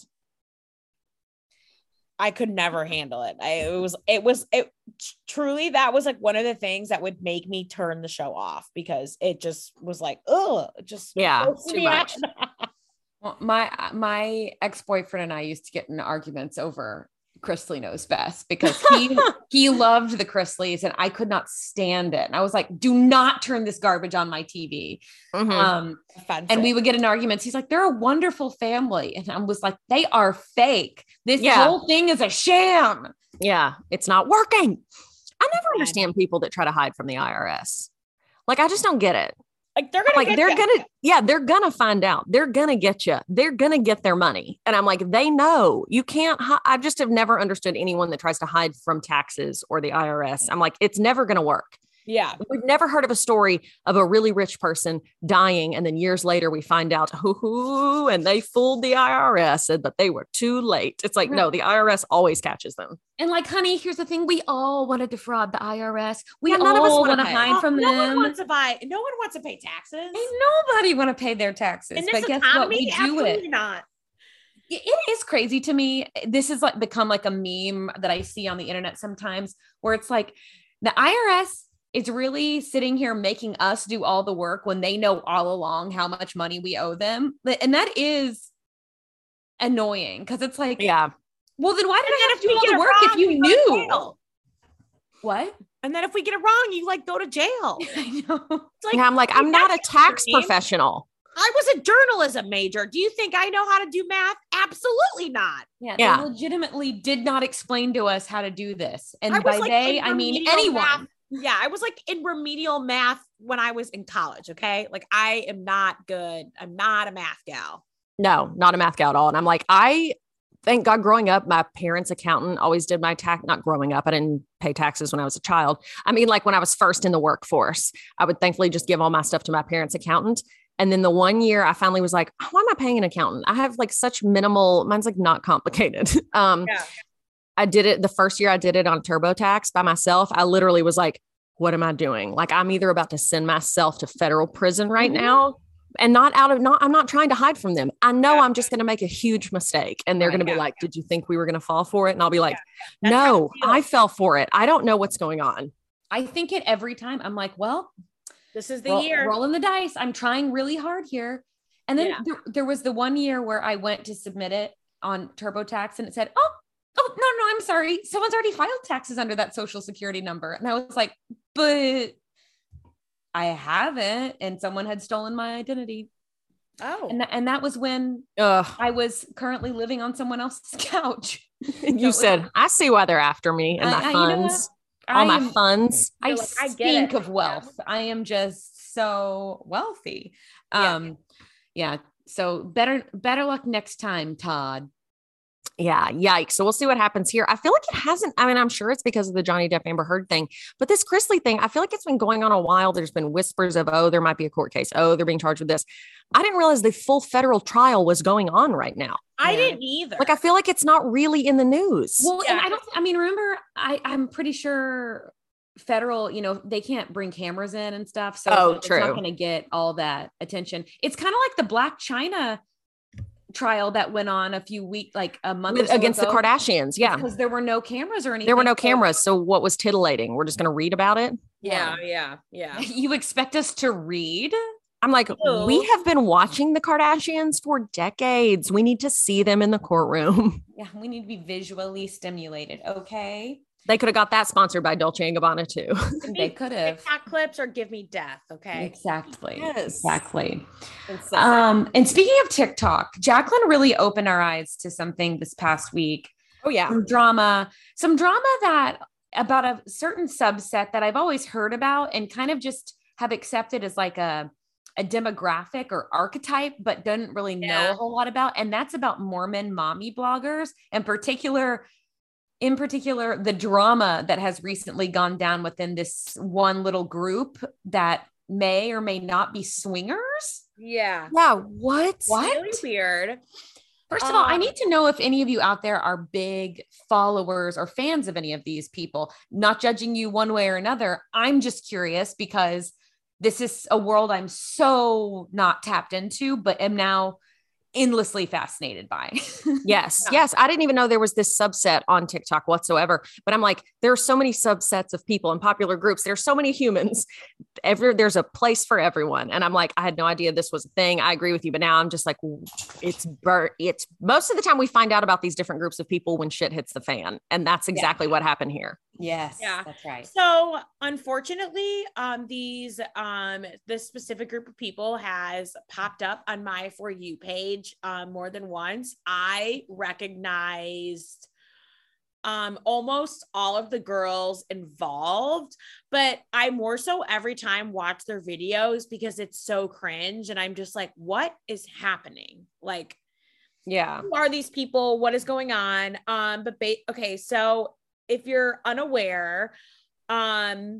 I could never handle it. I, it was, it was, it truly, that was like one of the things that would make me turn the show off because it just was like, oh, just, yeah, too much. Well, my my ex-boyfriend and I used to get in arguments over Chrisley Knows Best because he he loved the Chrisleys and I could not stand it. And I was like, do not turn this garbage on my T V. Mm-hmm. Um, and we would get in arguments. He's like, they're a wonderful family. And I was like, they are fake. This Yeah. whole thing is a sham. Yeah, it's not working. I never understand people that try to hide from the I R S. Like, I just don't get it. Like they're gonna Like, get they're you. gonna, yeah, they're gonna find out. They're gonna get you. They're gonna get their money. And I'm like, they know you can't. Hi- I just have never understood anyone that tries to hide from taxes or the I R S. I'm like, it's never gonna work. Yeah. We've never heard of a story of a really rich person dying. And then years later, we find out, hoo and they fooled the I R S, but they were too late. It's like, no, the I R S always catches them. And like, honey, here's the thing. We all want to defraud the I R S. We Yeah, none of us all wanna want to pay. hide from no them. one wants to buy. No one wants to pay taxes. Ain't nobody want to pay their taxes. In But this guess what? economy, We do absolutely it. not. It it is crazy to me. This has like become like a meme that I see on the internet sometimes where it's like the I R S is really sitting here making us do all the work when they know all along how much money we owe them. But- And that is annoying because it's like, Yeah. well, then why did I have to we do all get the it work wrong, if you we go to knew? jail. What? And then if we get it wrong, you like go to jail. I know. It's like, Yeah, I'm like, I'm not a that's tax extreme. professional. I was a journalism major. Do you think I know how to do math? Absolutely not. Yeah, Yeah. they legitimately did not explain to us how to do this. And I was by like they, in I mean remedial anyone. math. Yeah, I was like in remedial math when I was in college. Okay. Like I am not good. I'm not a math gal. No, not a math gal at all. And I'm like, I thank God growing up, my parents' accountant always did my tax, not growing up. I didn't pay taxes when I was a child. I mean, like when I was first in the workforce, I would thankfully just give all my stuff to my parents' accountant. And then the one year I finally was like, why am I paying an accountant? I have like such minimal, mine's like not complicated. um, Yeah. I did it the first year I did it on TurboTax by myself. I literally was like, what am I doing? Like I'm either about to send myself to federal prison right Mhm. now and not out of not, I'm not trying to hide from them. I know I'm just going to make a huge mistake and they're Right, going to be yeah, like, did you think we were going to fall for it? And I'll be like, That's how no, it feels. I fell for it. I don't know what's going on. I think it every time. I'm like, well, This is the roll- year. rolling the dice. I'm trying really hard here. And then Yeah. there, there was the one year where I went to submit it on TurboTax and it said, oh, oh, no, no, I'm sorry. Someone's already filed taxes under that social security number. And I was like, but I haven't. And someone had stolen my identity. Oh, And, tha- and that was when Ugh. I was currently living on someone else's couch. You said, I see why they're after me and I- my I- you know what? funds, all I my am- funds. I You're like, I get stink it. of wealth. I am just so wealthy. Yeah. Um, yeah. So better, better luck next time, Todd. Yeah, yikes. So we'll see what happens here. I feel like it hasn't, I mean, I'm sure it's because of the Johnny Depp Amber Heard thing, but this Chrisley thing, I feel like it's been going on a while. There's been whispers of, oh, there might be a court case. Oh, they're being charged with this. I didn't realize the full federal trial was going on right now. I Yeah. didn't either. Like, I feel like it's not really in the news. Well, and Yeah. I don't, I mean, remember, I, I'm pretty sure federal, you know, they can't bring cameras in and stuff. So Oh, it's true. not going to get all that attention. It's kind of like the Black China trial that went on a few weeks, like a month With- or so against the ago. Kardashians. Yeah. Because there were no cameras or anything. There were no So cameras. So what was titillating? We're just going to read about it. yeah, yeah, yeah. You expect us to read? I'm like, Ew. we have been watching the Kardashians for decades. We need to see them in the courtroom. Yeah, we need to be visually stimulated. Okay. They could have got that sponsored by Dolce and Gabbana too. They could have. TikTok clips or give me death. Okay. Exactly. Yes. Exactly. It's so- Um, and speaking of TikTok, Jacqueline really opened our eyes to something this past week. Oh yeah. Some drama, some drama that about a certain subset that I've always heard about and kind of just have accepted as like a, a demographic or archetype, but didn't really know Yeah. a whole lot about. And that's about Mormon mommy bloggers, in particular, in particular, the drama that has recently gone down within this one little group that may or may not be swingers. Yeah. Yeah. What? What? Really weird. First of all, I Um, need to know if any of you out there are big followers or fans of any of these people. Not judging you one way or another. I'm just curious because this is a world I'm so not tapped into, but am now endlessly fascinated by. Yes. Yeah. Yes. I didn't even know there was this subset on TikTok whatsoever, but I'm like, there are so many subsets of people in popular groups. There's so many humans. Every, there's a place for everyone. And I'm like, I had no idea this was a thing. I agree with you, but now I'm just like, it's bur- it's most of the time we find out about these different groups of people when shit hits the fan. And that's exactly yeah. what happened here. Yes. Yeah. That's right. So unfortunately, um, these um this specific group of people has popped up on my For You page um more than once. I recognized um almost all of the girls involved, but I more so every time watch their videos because it's so cringe and I'm just like, what is happening? Like, yeah, who are these people? What is going on? Um, but ba- okay, so if you're unaware, um,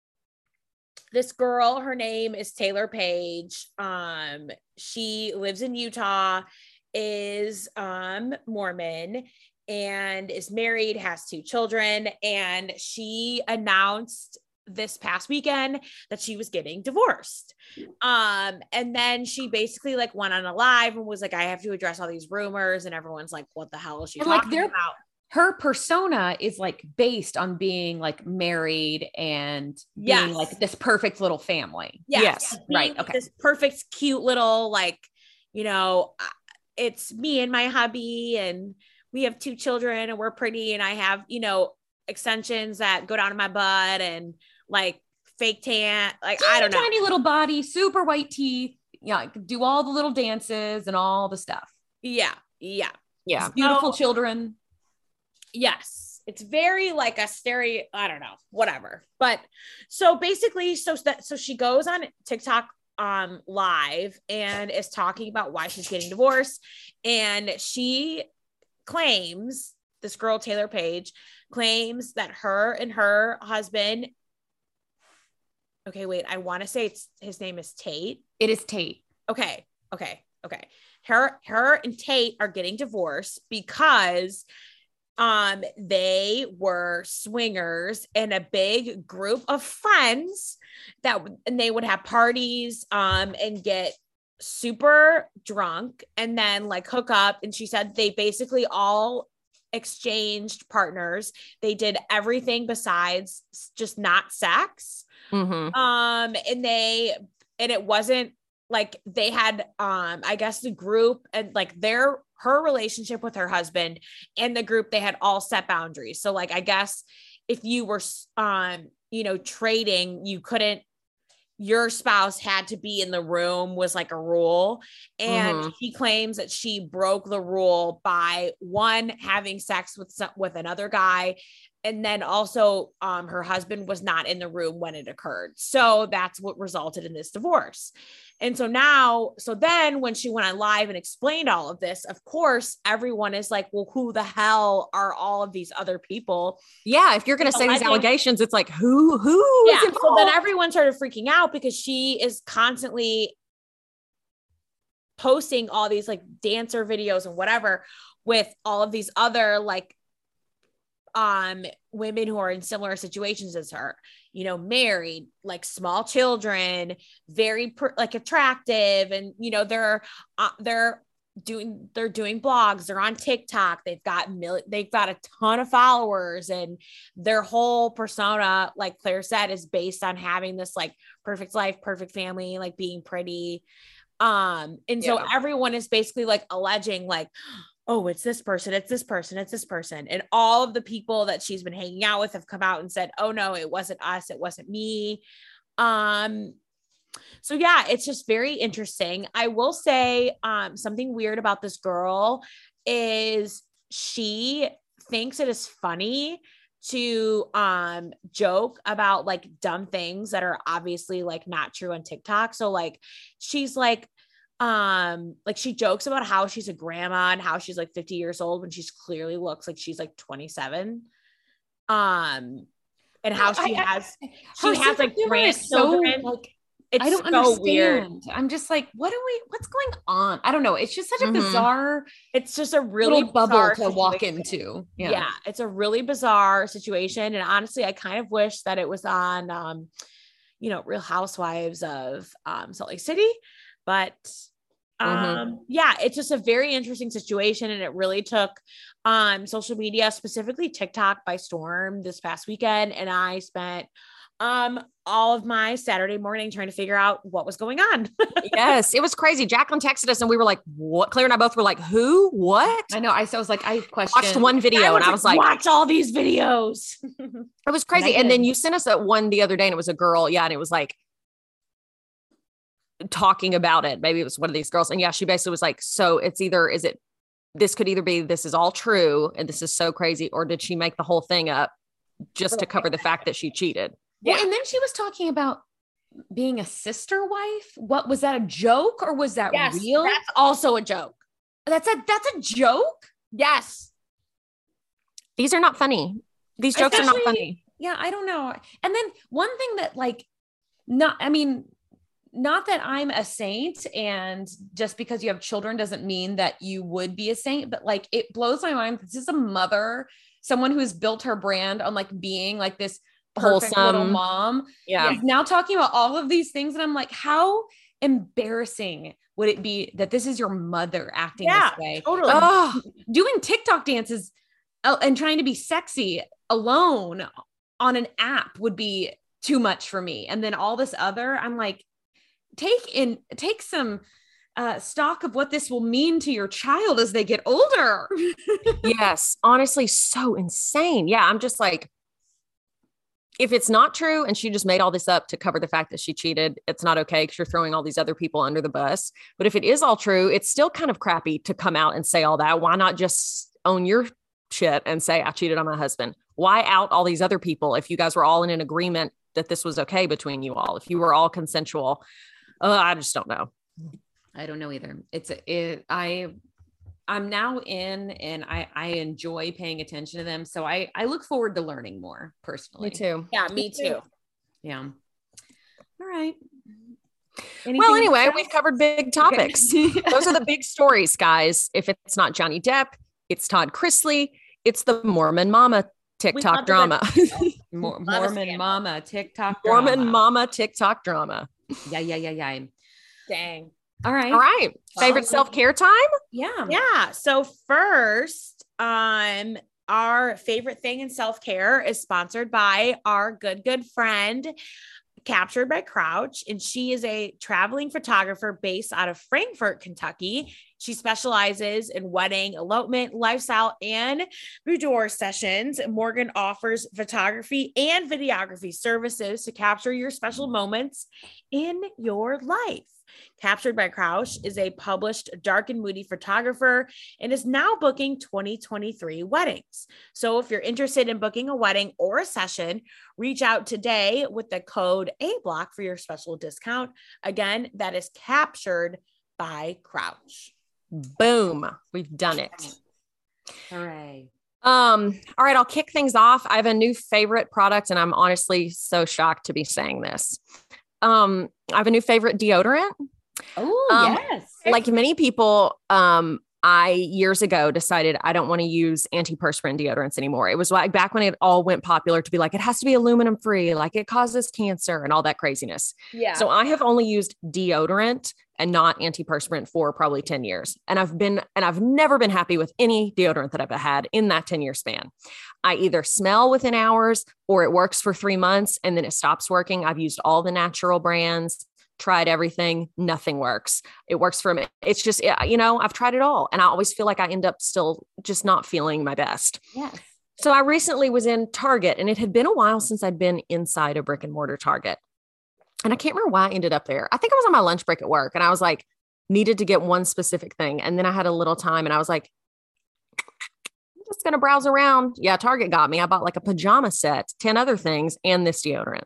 this girl, her name is Taylor Page. Um, she lives in Utah, is um Mormon, and is married, has two children, and she announced this past weekend that she was getting divorced. Um, and then she basically like went on a live and was like, I have to address all these rumors, and everyone's like, what the hell is she and talking like about? Her persona is like based on being like married and being Yes. like this perfect little family. Yes. Yes. Being Right. like Okay. This perfect, cute little, like, you know, it's me and my hubby, and we have two children, and we're pretty, and I have, you know, extensions that go down to my butt, and like fake tan, like Teeny, I don't know, tiny little body, super white teeth. Yeah, you know, do all the little dances and all the stuff. Yeah, yeah, yeah, beautiful so, children. Yes, it's very like a stereo. I don't know, whatever. But so basically, so that so she goes on TikTok um live and is talking about why she's getting divorced, and she claims, this girl Taylor Page claims that her and her husband. Okay, wait. I want to say it's his name is Tate. It is Tate. Okay, okay, okay. Her, her and Tate are getting divorced because um they were swingers in a big group of friends that and they would have parties um and get super drunk and then like hook up. And she said they basically all exchanged partners. They did everything besides just not sex. mm-hmm. Um, and they, and it wasn't like they had, um, I guess the group and like their, her relationship with her husband and the group, they had all set boundaries. So like, I guess if you were, um, you know, trading, you couldn't, your spouse had to be in the room was like a rule. And mm-hmm. she claims that she broke the rule by one, having sex with some, with another guy. And then also um, her husband was not in the room when it occurred. So that's what resulted in this divorce. And so now, so then when she went on live and explained all of this, of course, everyone is like, well, who the hell are all of these other people? Yeah. If you're going to say these allegations, it's like, who, who? Yeah. So then everyone started freaking out because she is constantly posting all these like dancer videos and whatever with all of these other like um women who are in similar situations as her, you know, married, like small children, very per- like attractive, and you know they're uh, they're doing they're doing blogs, they're on TikTok, they've got mil- they've got a ton of followers, and their whole persona, like Claire said, is based on having this like perfect life, perfect family, like being pretty. Um, and so yeah. everyone is basically like alleging like, oh, it's this person, it's this person, it's this person. And all of the people that she's been hanging out with have come out and said, oh no, it wasn't us. It wasn't me. Um, so yeah, it's just very interesting. I will say um, something weird about this girl is she thinks it is funny to um, joke about like dumb things that are obviously like not true on TikTok. So like, she's like, um like she jokes about how she's a grandma and how she's like fifty years old when she's clearly looks like she's like twenty-seven, um and how she I, has I, she has like grandchildren. so like It's I don't so understand. Weird. I'm just like, what are we, what's going on? I don't know. It's just such a mm-hmm. bizarre, it's just a really bubble to situation. walk into. Yeah. yeah. It's a really bizarre situation. And honestly, I kind of wish that it was on, um, you know, Real Housewives of um, Salt Lake City, but um, mm-hmm. yeah, it's just a very interesting situation. And it really took um, social media, specifically TikTok, by storm this past weekend. And I spent um all of my Saturday morning trying to figure out what was going on. Yes, it was crazy. Jacqueline texted us and we were like, what? Claire and I both were like, who? What? I know. I, so I was like, I questioned. Watched one video and I was like, watch all these videos. It was crazy. And, and then you sent us that one the other day and it was a girl. Yeah. And it was like talking about it. Maybe it was one of these girls. And yeah, she basically was like, so it's either, is it, this could either be, this is all true and this is so crazy, or did she make the whole thing up just to cover the fact that she cheated? Well, yeah. And then she was talking about being a sister wife. What was that, a joke or was that yes, real? That's also a joke. That's a that's a joke? Yes. These are not funny. These jokes Especially, are not funny. Yeah, I don't know. And then one thing that like not I mean not that I'm a saint, and just because you have children doesn't mean that you would be a saint, but like it blows my mind. This is a mother, someone who's built her brand on like being like this perfect wholesome little mom. Yeah. Is now talking about all of these things. And I'm like, how embarrassing would it be that this is your mother acting yeah, this way? Totally. Oh, doing TikTok dances uh, and trying to be sexy alone on an app would be too much for me. And then all this other, I'm like, take in, take some uh, stock of what this will mean to your child as they get older. Yes. Honestly, so insane. Yeah. I'm just like, if it's not true and she just made all this up to cover the fact that she cheated, it's not okay because you're throwing all these other people under the bus. But if it is all true, it's still kind of crappy to come out and say all that. Why not just own your shit and say, I cheated on my husband? Why out all these other people if you guys were all in an agreement that this was okay between you all? If you were all consensual, uh, I just don't know. I don't know either. It's it, I I'm now in and I, I enjoy paying attention to them. So I, I look forward to learning more personally. Me too. Yeah, me too. Yeah. All right. Anything well, anyway, we've covered big topics. Okay. Those are the big stories, guys. If it's not Johnny Depp, it's Todd Chrisley, it's the Mormon Mama TikTok drama. Mor- Mormon Mama TikTok drama. Mormon Mama TikTok drama. Yeah, yeah, yeah, yeah. Dang. All right. All right. Favorite um, self-care time? Yeah. Yeah. So first, um, our favorite thing in self-care is sponsored by our good, good friend, Captured by Crouch. And she is a traveling photographer based out of Frankfort, Kentucky. She specializes in wedding, elopement, lifestyle, and boudoir sessions. Morgan offers photography and videography services to capture your special moments in your life. Captured by Crouch is a published dark and moody photographer and is now booking twenty twenty-three weddings. So if you're interested in booking a wedding or a session, reach out today with the code A block for your special discount. Again, that is Captured by Crouch. Boom. We've done it. Hooray. Um, all right, I'll kick things off. I have a new favorite product and I'm honestly so shocked to be saying this. Um, I have a new favorite deodorant. Oh, um, yes. Like many people, um, I years ago decided I don't want to use antiperspirant deodorants anymore. It was like back when it all went popular to be like, it has to be aluminum free, like it causes cancer and all that craziness. Yeah. So I have only used deodorant and not antiperspirant for probably ten years. And I've been, and I've never been happy with any deodorant that I've had in that ten year span. I either smell within hours or it works for three months and then it stops working. I've used all the natural brands, tried everything, nothing works. It works for me. It's just, you know, I've tried it all. And I always feel like I end up still just not feeling my best. Yes. So I recently was in Target and it had been a while since I'd been inside a brick and mortar Target. And I can't remember why I ended up there. I think I was on my lunch break at work and I was like, needed to get one specific thing. And then I had a little time and I was like, I'm just going to browse around. Yeah. Target got me. I bought like a pajama set, ten other things, and this deodorant.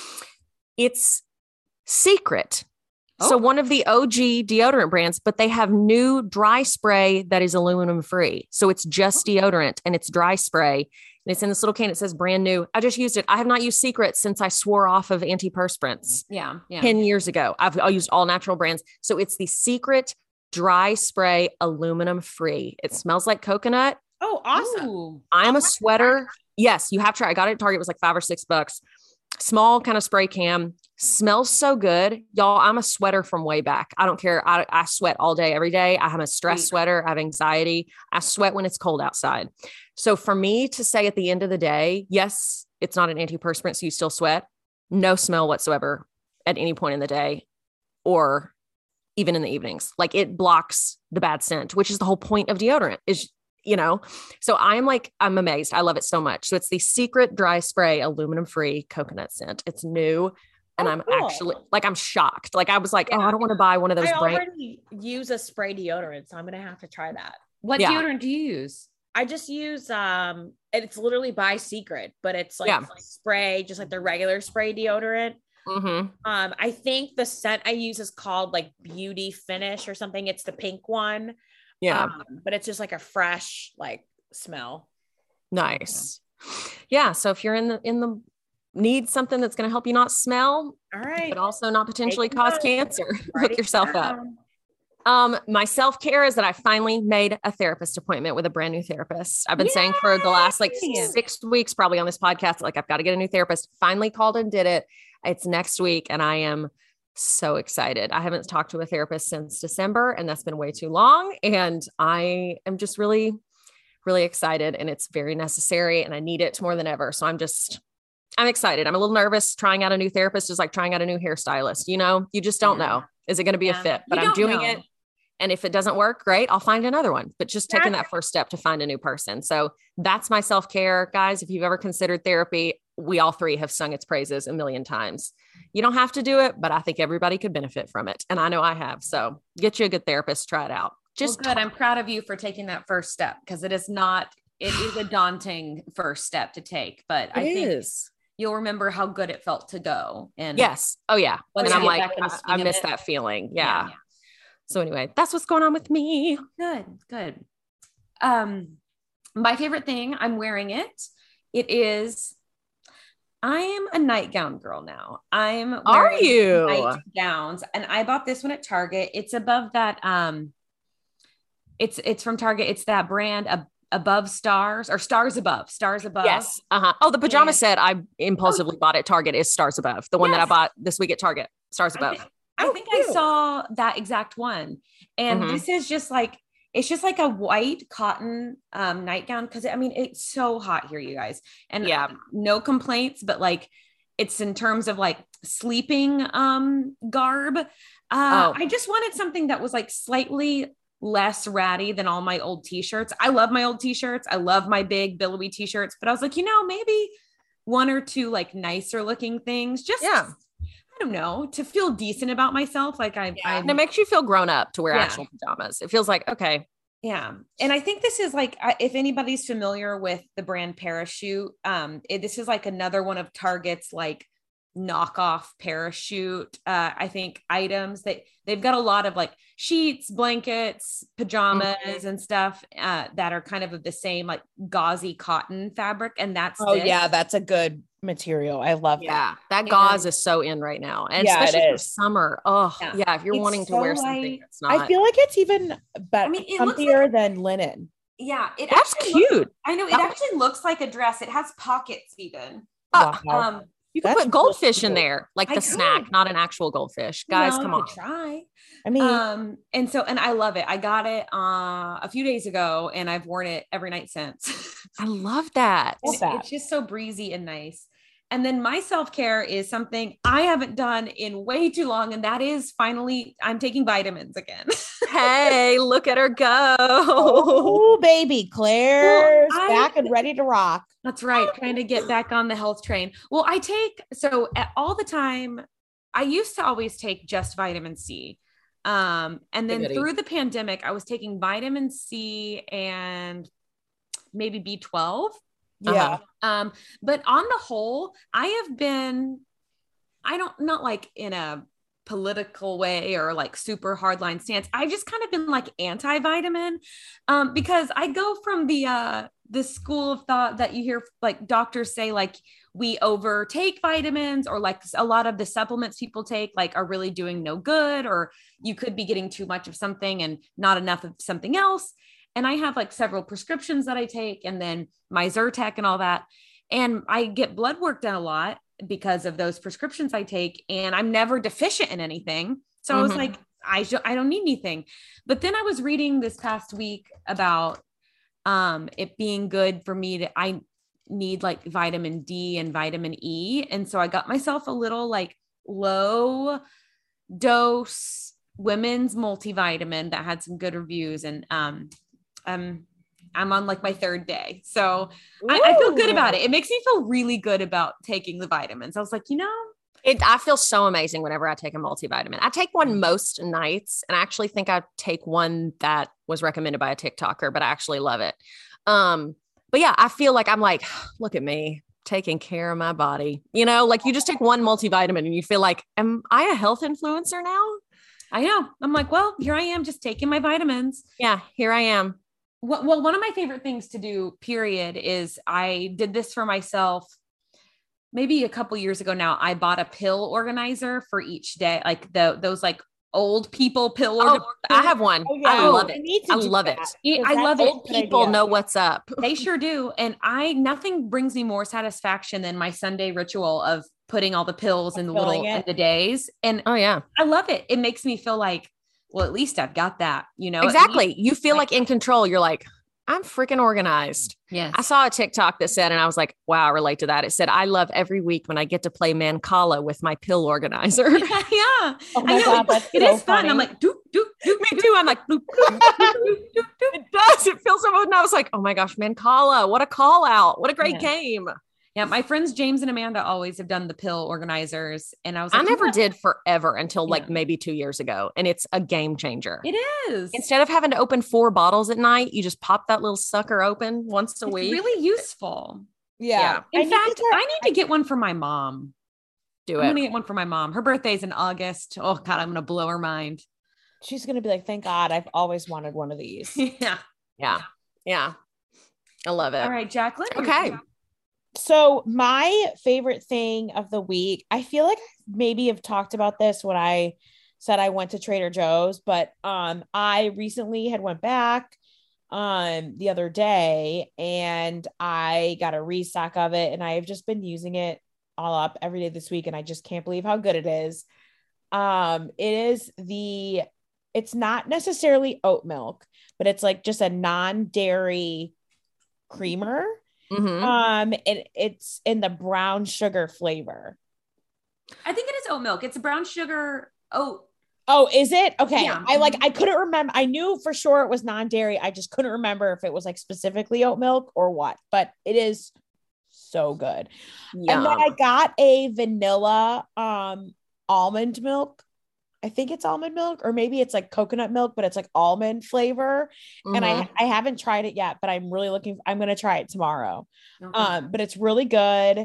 It's Secret. Oh. So one of the O G deodorant brands, but they have new dry spray that is aluminum free. So it's just deodorant and it's dry spray. and it's in this little can. It says brand new. I just used it. I have not used Secret since I swore off of antiperspirants Yeah. Yeah. ten years ago. I've I used all natural brands. So it's the Secret Dry Spray Aluminum Free. It smells like coconut. Oh, awesome. Ooh. I'm a sweater. Yes, you have to try. I got it at Target. It was like five or six bucks. Small kind of spray can. Smells so good. Y'all, I'm a sweater from way back. I don't care. I, I sweat all day, every day. I have a stress sweater. I have anxiety. I sweat when it's cold outside. So for me to say at the end of the day, yes, it's not an antiperspirant, so you still sweat. No smell whatsoever at any point in the day or even in the evenings. Like it blocks the bad scent, which is the whole point of deodorant is, you know, so I'm like, I'm amazed. I love it so much. So it's the Secret Dry Spray Aluminum Free Coconut Scent. It's new. And Oh, I'm cool. actually like, I'm shocked. Like I was like, oh, Yeah. I don't want to buy one of those I brand. already use a spray deodorant, so I'm gonna have to try that. What Yeah. deodorant do you use? I just use um and it's literally by Secret, but it's like Yeah. spray, just like the regular spray deodorant. Mhm. Um, I think the scent I use is called like Beauty Finish or something. It's the pink one. Yeah. Um, but it's just like a fresh like smell. Nice. Yeah. So if you're in the, in the, need something that's going to help you not smell, All right. but also not potentially Take cause notes. cancer, Write hook it yourself up. down. Um, my self-care is that I finally made a therapist appointment with a brand new therapist. I've been saying for the last like Yay! six weeks, probably on this podcast, like I've got to get a new therapist. Finally called and did it. It's next week. And I am so excited. I haven't talked to a therapist since December and that's been way too long. And I am just really, really excited and it's very necessary and I need it more than ever. So I'm just, I'm excited. I'm a little nervous. Trying out a new therapist is like trying out a new hairstylist. You know, you just don't Yeah. know. Is it going to be Yeah. a fit? You But I'm don't doing know. it. And if it doesn't work, great, I'll find another one. But just taking That's- that first step to find a new person. So that's my self-care. Guys, if you've ever considered therapy, we all three have sung its praises a million times. You don't have to do it, but I think everybody could benefit from it. And I know I have. So get you a good therapist, try it out. Just Well, good. I'm proud of you for taking that first step because it is not, it is a daunting first step to take, but I It think is. you'll remember how good it felt to go. And Yes. Oh yeah. Once And you I'm get like, back in the I, swing I of miss it. that feeling. Yeah. yeah. So anyway, that's what's going on with me. Good, good. Um, my favorite thing, I'm wearing it. It is, I am a nightgown girl now. I'm Are wearing you? nightgowns, and I bought this one at Target. It's above that. Um, it's it's from Target. It's that brand Ab- Above Stars or Stars Above. Stars Above. Yes. Uh-huh. Oh, the pajama And- set I impulsively bought at Target is Stars Above. The one that I Yes. bought this week at Target. Stars I, Above. thi- I Oh, think I cute. saw that exact one. And Mhm. this is just like, it's just like a white cotton um, nightgown. Cause I mean, it's so hot here, you guys. And Yeah. no complaints, but like, it's in terms of like sleeping um, garb. Uh, Oh. I just wanted something that was like slightly less ratty than all my old t-shirts. I love my old t-shirts. I love my big billowy t-shirts, but I was like, you know, maybe one or two like nicer looking things. Just, Yeah. I don't know, to feel decent about myself. Like I, I And it makes you feel grown up to wear Yeah. actual pajamas. It feels like, okay. yeah. And I think this is like, I- if anybody's familiar with the brand Parachute, um, it, this is like another one of Target's like knockoff parachute, uh, I think items that they've got a lot of like sheets, blankets, pajamas Mhm. and stuff, uh, that are kind of of the same like gauzy cotton fabric. And that's, Oh this. yeah, that's a good material. I love that. Yeah. That And- gauze is so in right now. And Yeah, it especially for is. summer. Oh, Yeah. yeah. If you're It's wanting to so wear something light. that's not. I feel like it's even better, I mean, it looks comfier than linen. Yeah. It That's actually looks- cute. I know it That- actually looks like a dress. It has pockets even. Uh, Wow. Um, You can That's put goldfish really in cute. there, like I the snack, could. not an actual goldfish. Guys, well, come you on. could try. I mean, Um, and so, and I love it. I got it uh, a few days ago and I've worn it every night since. I love that. Love It's, that. it's just so breezy and nice. And then my self-care is something I haven't done in way too long. And that is finally, I'm taking vitamins again. Hey, look at her go. oh baby, Claire's Well, I- back and ready to rock. That's right. Trying to get back on the health train. Well, I take, so at all the time, I used to always take just vitamin C. Um, and then Goody. through the pandemic, I was taking vitamin C and maybe B twelve. Yeah. Uh-huh. Um, but on the whole, I have been, I don't, not like in a political way or like super hardline stance. I've just kind of been like anti-vitamin, um, because I go from the, uh, this school of thought that you hear like doctors say, like we overtake vitamins, or like a lot of the supplements people take like are really doing no good, or you could be getting too much of something and not enough of something else. And I have like several prescriptions that I take, and then my Zyrtec and all that. And I get blood work done a lot because of those prescriptions I take, and I'm never deficient in anything. So mm-hmm. I was like, I, sh- I don't need anything. But then I was reading this past week about um, it being good for me to, I need like vitamin D and vitamin E. And so I got myself a little like low dose women's multivitamin that had some good reviews. And um, um, I'm on like my third day. So I, I feel good about it. It makes me feel really good about taking the vitamins. I was like, you know, It, I feel so amazing whenever I take a multivitamin. I take one most nights, and I actually think I take one that was recommended by a TikToker, but I actually love it. Um, but yeah, I feel like I'm like, look at me taking care of my body. You know, like you just take one multivitamin and you feel like, am I a health influencer now? I know. I'm like, well, here I am just taking my vitamins. Yeah, here I am. Well, well, one of my favorite things to do, period, is I did this for myself maybe a couple years ago now. I bought a pill organizer for each day, like the those like old people pill. Oh, I have one. Oh, yeah. I love it. I, I love that. it. I love it. Old people know what's up. They sure do. And I, nothing brings me more satisfaction than my Sunday ritual of putting all the pills in the little in the days. And oh yeah, I love it. It makes me feel like, well, at least I've got that, you know? Exactly. You feel like in control. You're like, I'm freaking organized. Yes. I saw a TikTok that said, and I was like, wow, I relate to that. It said, I love every week when I get to play Mancala with my pill organizer. Yeah. yeah. Oh my I know. God, that's it so is fun. funny. I'm like, doop, doop, doop. Me too. I'm like, doop, doop, doop, doop, doop. It does. It feels so good. And I was like, oh my gosh, Mancala. What a call out. What a great yeah. game. Yeah. My friends, James and Amanda, always have done the pill organizers. And I was like, I never yeah. did forever until yeah. like maybe two years ago. And it's a game changer. It is. Instead of having to open four bottles at night, you just pop that little sucker open once a it's week. Really useful. Yeah. In I fact, need to, I need to get one for my mom. Do I'm it. going to get one for my mom. Her birthday's in August. Oh God, I'm going to blow her mind. She's going to be like, thank God, I've always wanted one of these. yeah. Yeah. Yeah. I love it. All right, Jacqueline. Okay. So my favorite thing of the week, I feel like I maybe have talked about this when I said I went to Trader Joe's, but um, I recently had went back um the other day and I got a restock of it, and I've just been using it all up every day this week, and I just can't believe how good it is. Um, it is the, it's not necessarily oat milk, but it's like just a non-dairy creamer. Mm-hmm. Um, and it's in the brown sugar flavor. I think it is oat milk. It's a brown sugar oat. Oh, is it? Okay. Yeah. I like, I couldn't remember. I knew for sure it was non-dairy. I just couldn't remember if it was like specifically oat milk or what, but it is so good. Yum. And then I got a vanilla, um, almond milk. I think it's almond milk, or maybe it's like coconut milk, but it's like almond flavor. Mm-hmm. And I, I haven't tried it yet, but I'm really looking, I'm going to try it tomorrow. Okay. Um, but it's really good.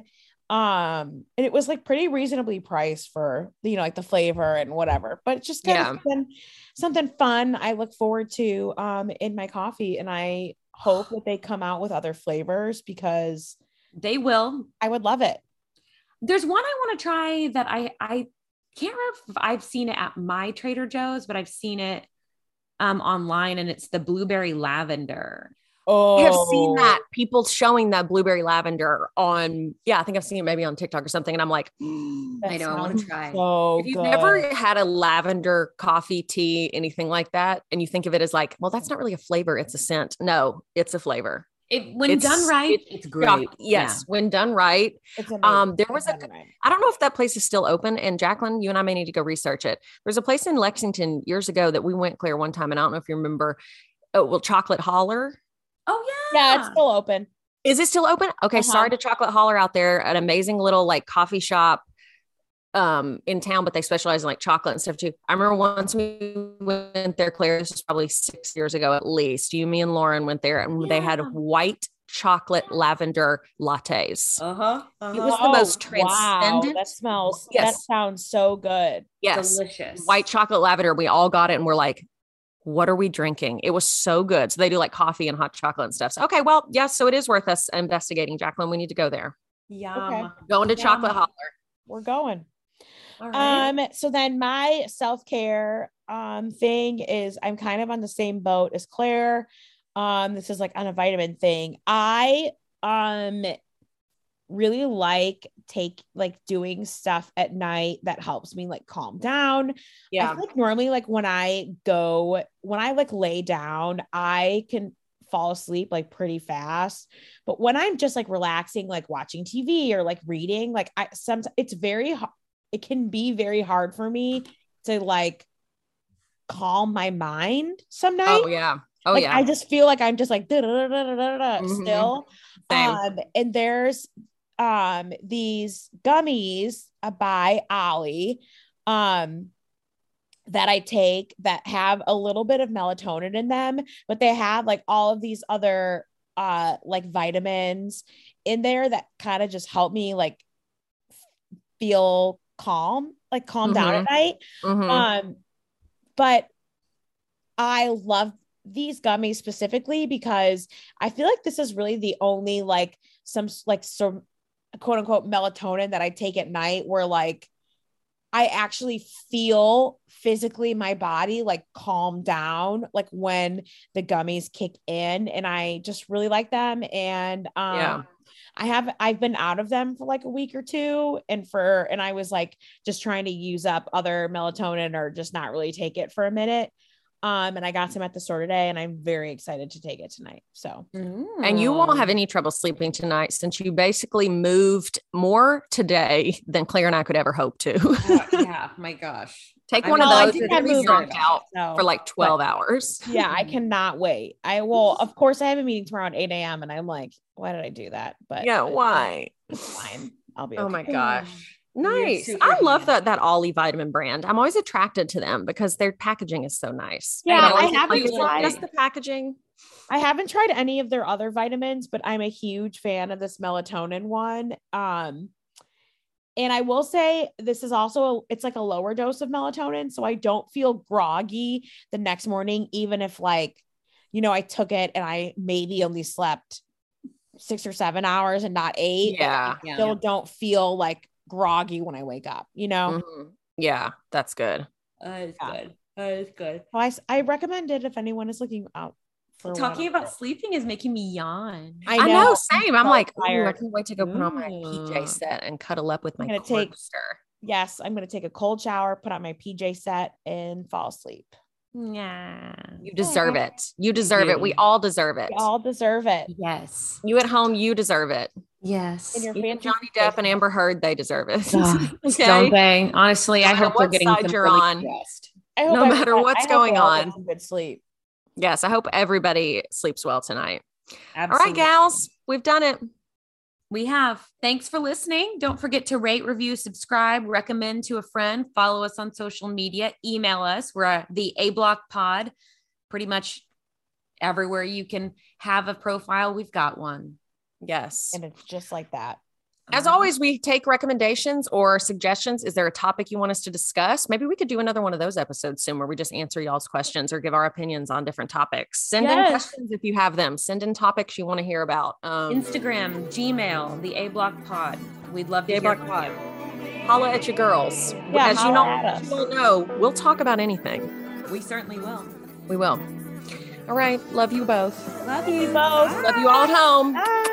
Um, and it was like pretty reasonably priced for, you know, like the flavor and whatever, but it's just kind yeah. of something, something fun I look forward to, um, in my coffee. And I hope that they come out with other flavors, because they will. I would love it. There's one I want to try that I, I, can't remember if I've seen it at my Trader Joe's, but I've seen it um, online, and it's the blueberry lavender. Oh, I have seen that, people showing that blueberry lavender on, yeah, I think I've seen it maybe on TikTok or something. And I'm like, I know, I want to try. So if you've good. never had a lavender coffee, tea, anything like that, and you think of it as like, well, that's not really a flavor, it's a scent. No, it's a flavor. It, when it's, done right, it, it's great. Yes. Yeah. When done right. It's um, there was a, right. I don't know if that place is still open, and Jacqueline, you and I may need to go research it. There's a place in Lexington years ago that we went, Claire, one time. And I don't know if you remember, oh, well, Chocolate Holler. Oh yeah. Yeah. It's still open. Is it still open? Okay. Uh-huh. Sorry to Chocolate Holler out there, an amazing little like coffee shop um in town, but they specialize in like chocolate and stuff too. I remember once we went there, Claire, this was probably six years ago at least. You, me, and Lauren went there, and yeah. they had white chocolate lavender lattes. Uh-huh. uh-huh. It was the most transcendent. Wow, that smells, yes. that sounds so good. Yes. Delicious. White chocolate lavender. We all got it, and we're like, what are we drinking? It was so good. So they do like coffee and hot chocolate and stuff. So, okay, well, yes. So it is worth us investigating, Jacqueline. We need to go there. Yum. Okay. Going to Yum. Chocolate Holler. We're going. All right. Um, so then my self-care um thing is I'm kind of on the same boat as Claire. Um, this is like on a vitamin thing. I um really like take like doing stuff at night that helps me like calm down. Yeah. I feel like normally like when I go when I like lay down, I can fall asleep like pretty fast. But when I'm just like relaxing, like watching T V or like reading, like I sometimes it's very it can be very hard for me to like calm my mind some nights. Oh yeah. Oh like, yeah. I just feel like I'm just like da, da, da, da, da, da, Mhm. still. Same. Um, and there's um these gummies uh, by Ollie um that I take that have a little bit of melatonin in them, but they have like all of these other uh like vitamins in there that kind of just help me like feel calm, like calm down at night. Mhm. Um, but I love these gummies specifically because I feel like this is really the only like some like some quote unquote melatonin that I take at night where like I actually feel physically my body like calm down like when the gummies kick in, and I just really like them. And um Yeah. I have I've been out of them for like a week or two, and for and I was like just trying to use up other melatonin or just not really take it for a minute. Um, and I got some at the store today, and I'm very excited to take it tonight. So, and you won't have any trouble sleeping tonight since you basically moved more today than Claire and I could ever hope to. Oh, yeah, my gosh. Take I one mean, of I those think and I you'll be moved knocked it. out so for like twelve hours. yeah, I cannot wait. I will, of course, I have a meeting tomorrow at eight a.m. and I'm like, why did I do that? But Yeah, why? it's fine. I'll be Oh okay. my gosh. You're Nice. super I love human. that that Ollie vitamin brand. I'm always attracted to them because their packaging is so nice. Yeah, But I always haven't like, is it tried- just the packaging. I haven't tried any of their other vitamins, but I'm a huge fan of this melatonin one. Um, and I will say this is also, a, it's like a lower dose of melatonin. So I don't feel groggy the next morning, even if like, you know, I took it and I maybe only slept six or seven hours and not eight. Yeah. I still don't feel like groggy when I wake up, you know? Mhm. Yeah, that's good. That is Yeah. good. That is good. So I, I recommend it if anyone is looking out for Talking one. about sleeping is making me yawn. I I know, know, I'm same. I'm so like, ooh, I tired. can't wait to go put on my P J Ooh. set and cuddle up with my I'm gonna take- corpster. Yes, I'm going to take a cold shower, put on my P J set, and fall asleep. Yeah. You deserve it. You deserve it. We do. all deserve it. We all deserve it. Yes. You at home, you deserve it. Yes. And your Even fancy Johnny Depp and Amber Heard, they deserve it. Ugh, Okay? Don't they? Honestly, I No matter hope they're what getting side some you're really on. good rest. I hope No everyone- matter what's I hope going we all get on. some good sleep. Yes, I hope everybody sleeps well tonight. All Absolutely. right, gals, we've done it. We have. Thanks for listening. Don't forget to rate, review, subscribe, recommend to a friend, follow us on social media, email us. We're at the A Block Pod. Pretty much everywhere you can have a profile, we've got one. Yes. And it's just like that. As Um, always, we take recommendations or suggestions. Is there a topic you want us to discuss? Maybe we could do another one of those episodes soon where we just answer y'all's questions or give our opinions on different topics. Send in Yes. questions if you have them. Send in topics you want to hear about. Um, Instagram, Gmail, the A Block Pod. We'd love to The hear A-Block from Pod. you. Holla at your girls. Yeah, As you holla know, at as us. you all know, we'll talk about anything. We certainly will. We will. All right. Love you both. Love You both. Love you all at home. Bye.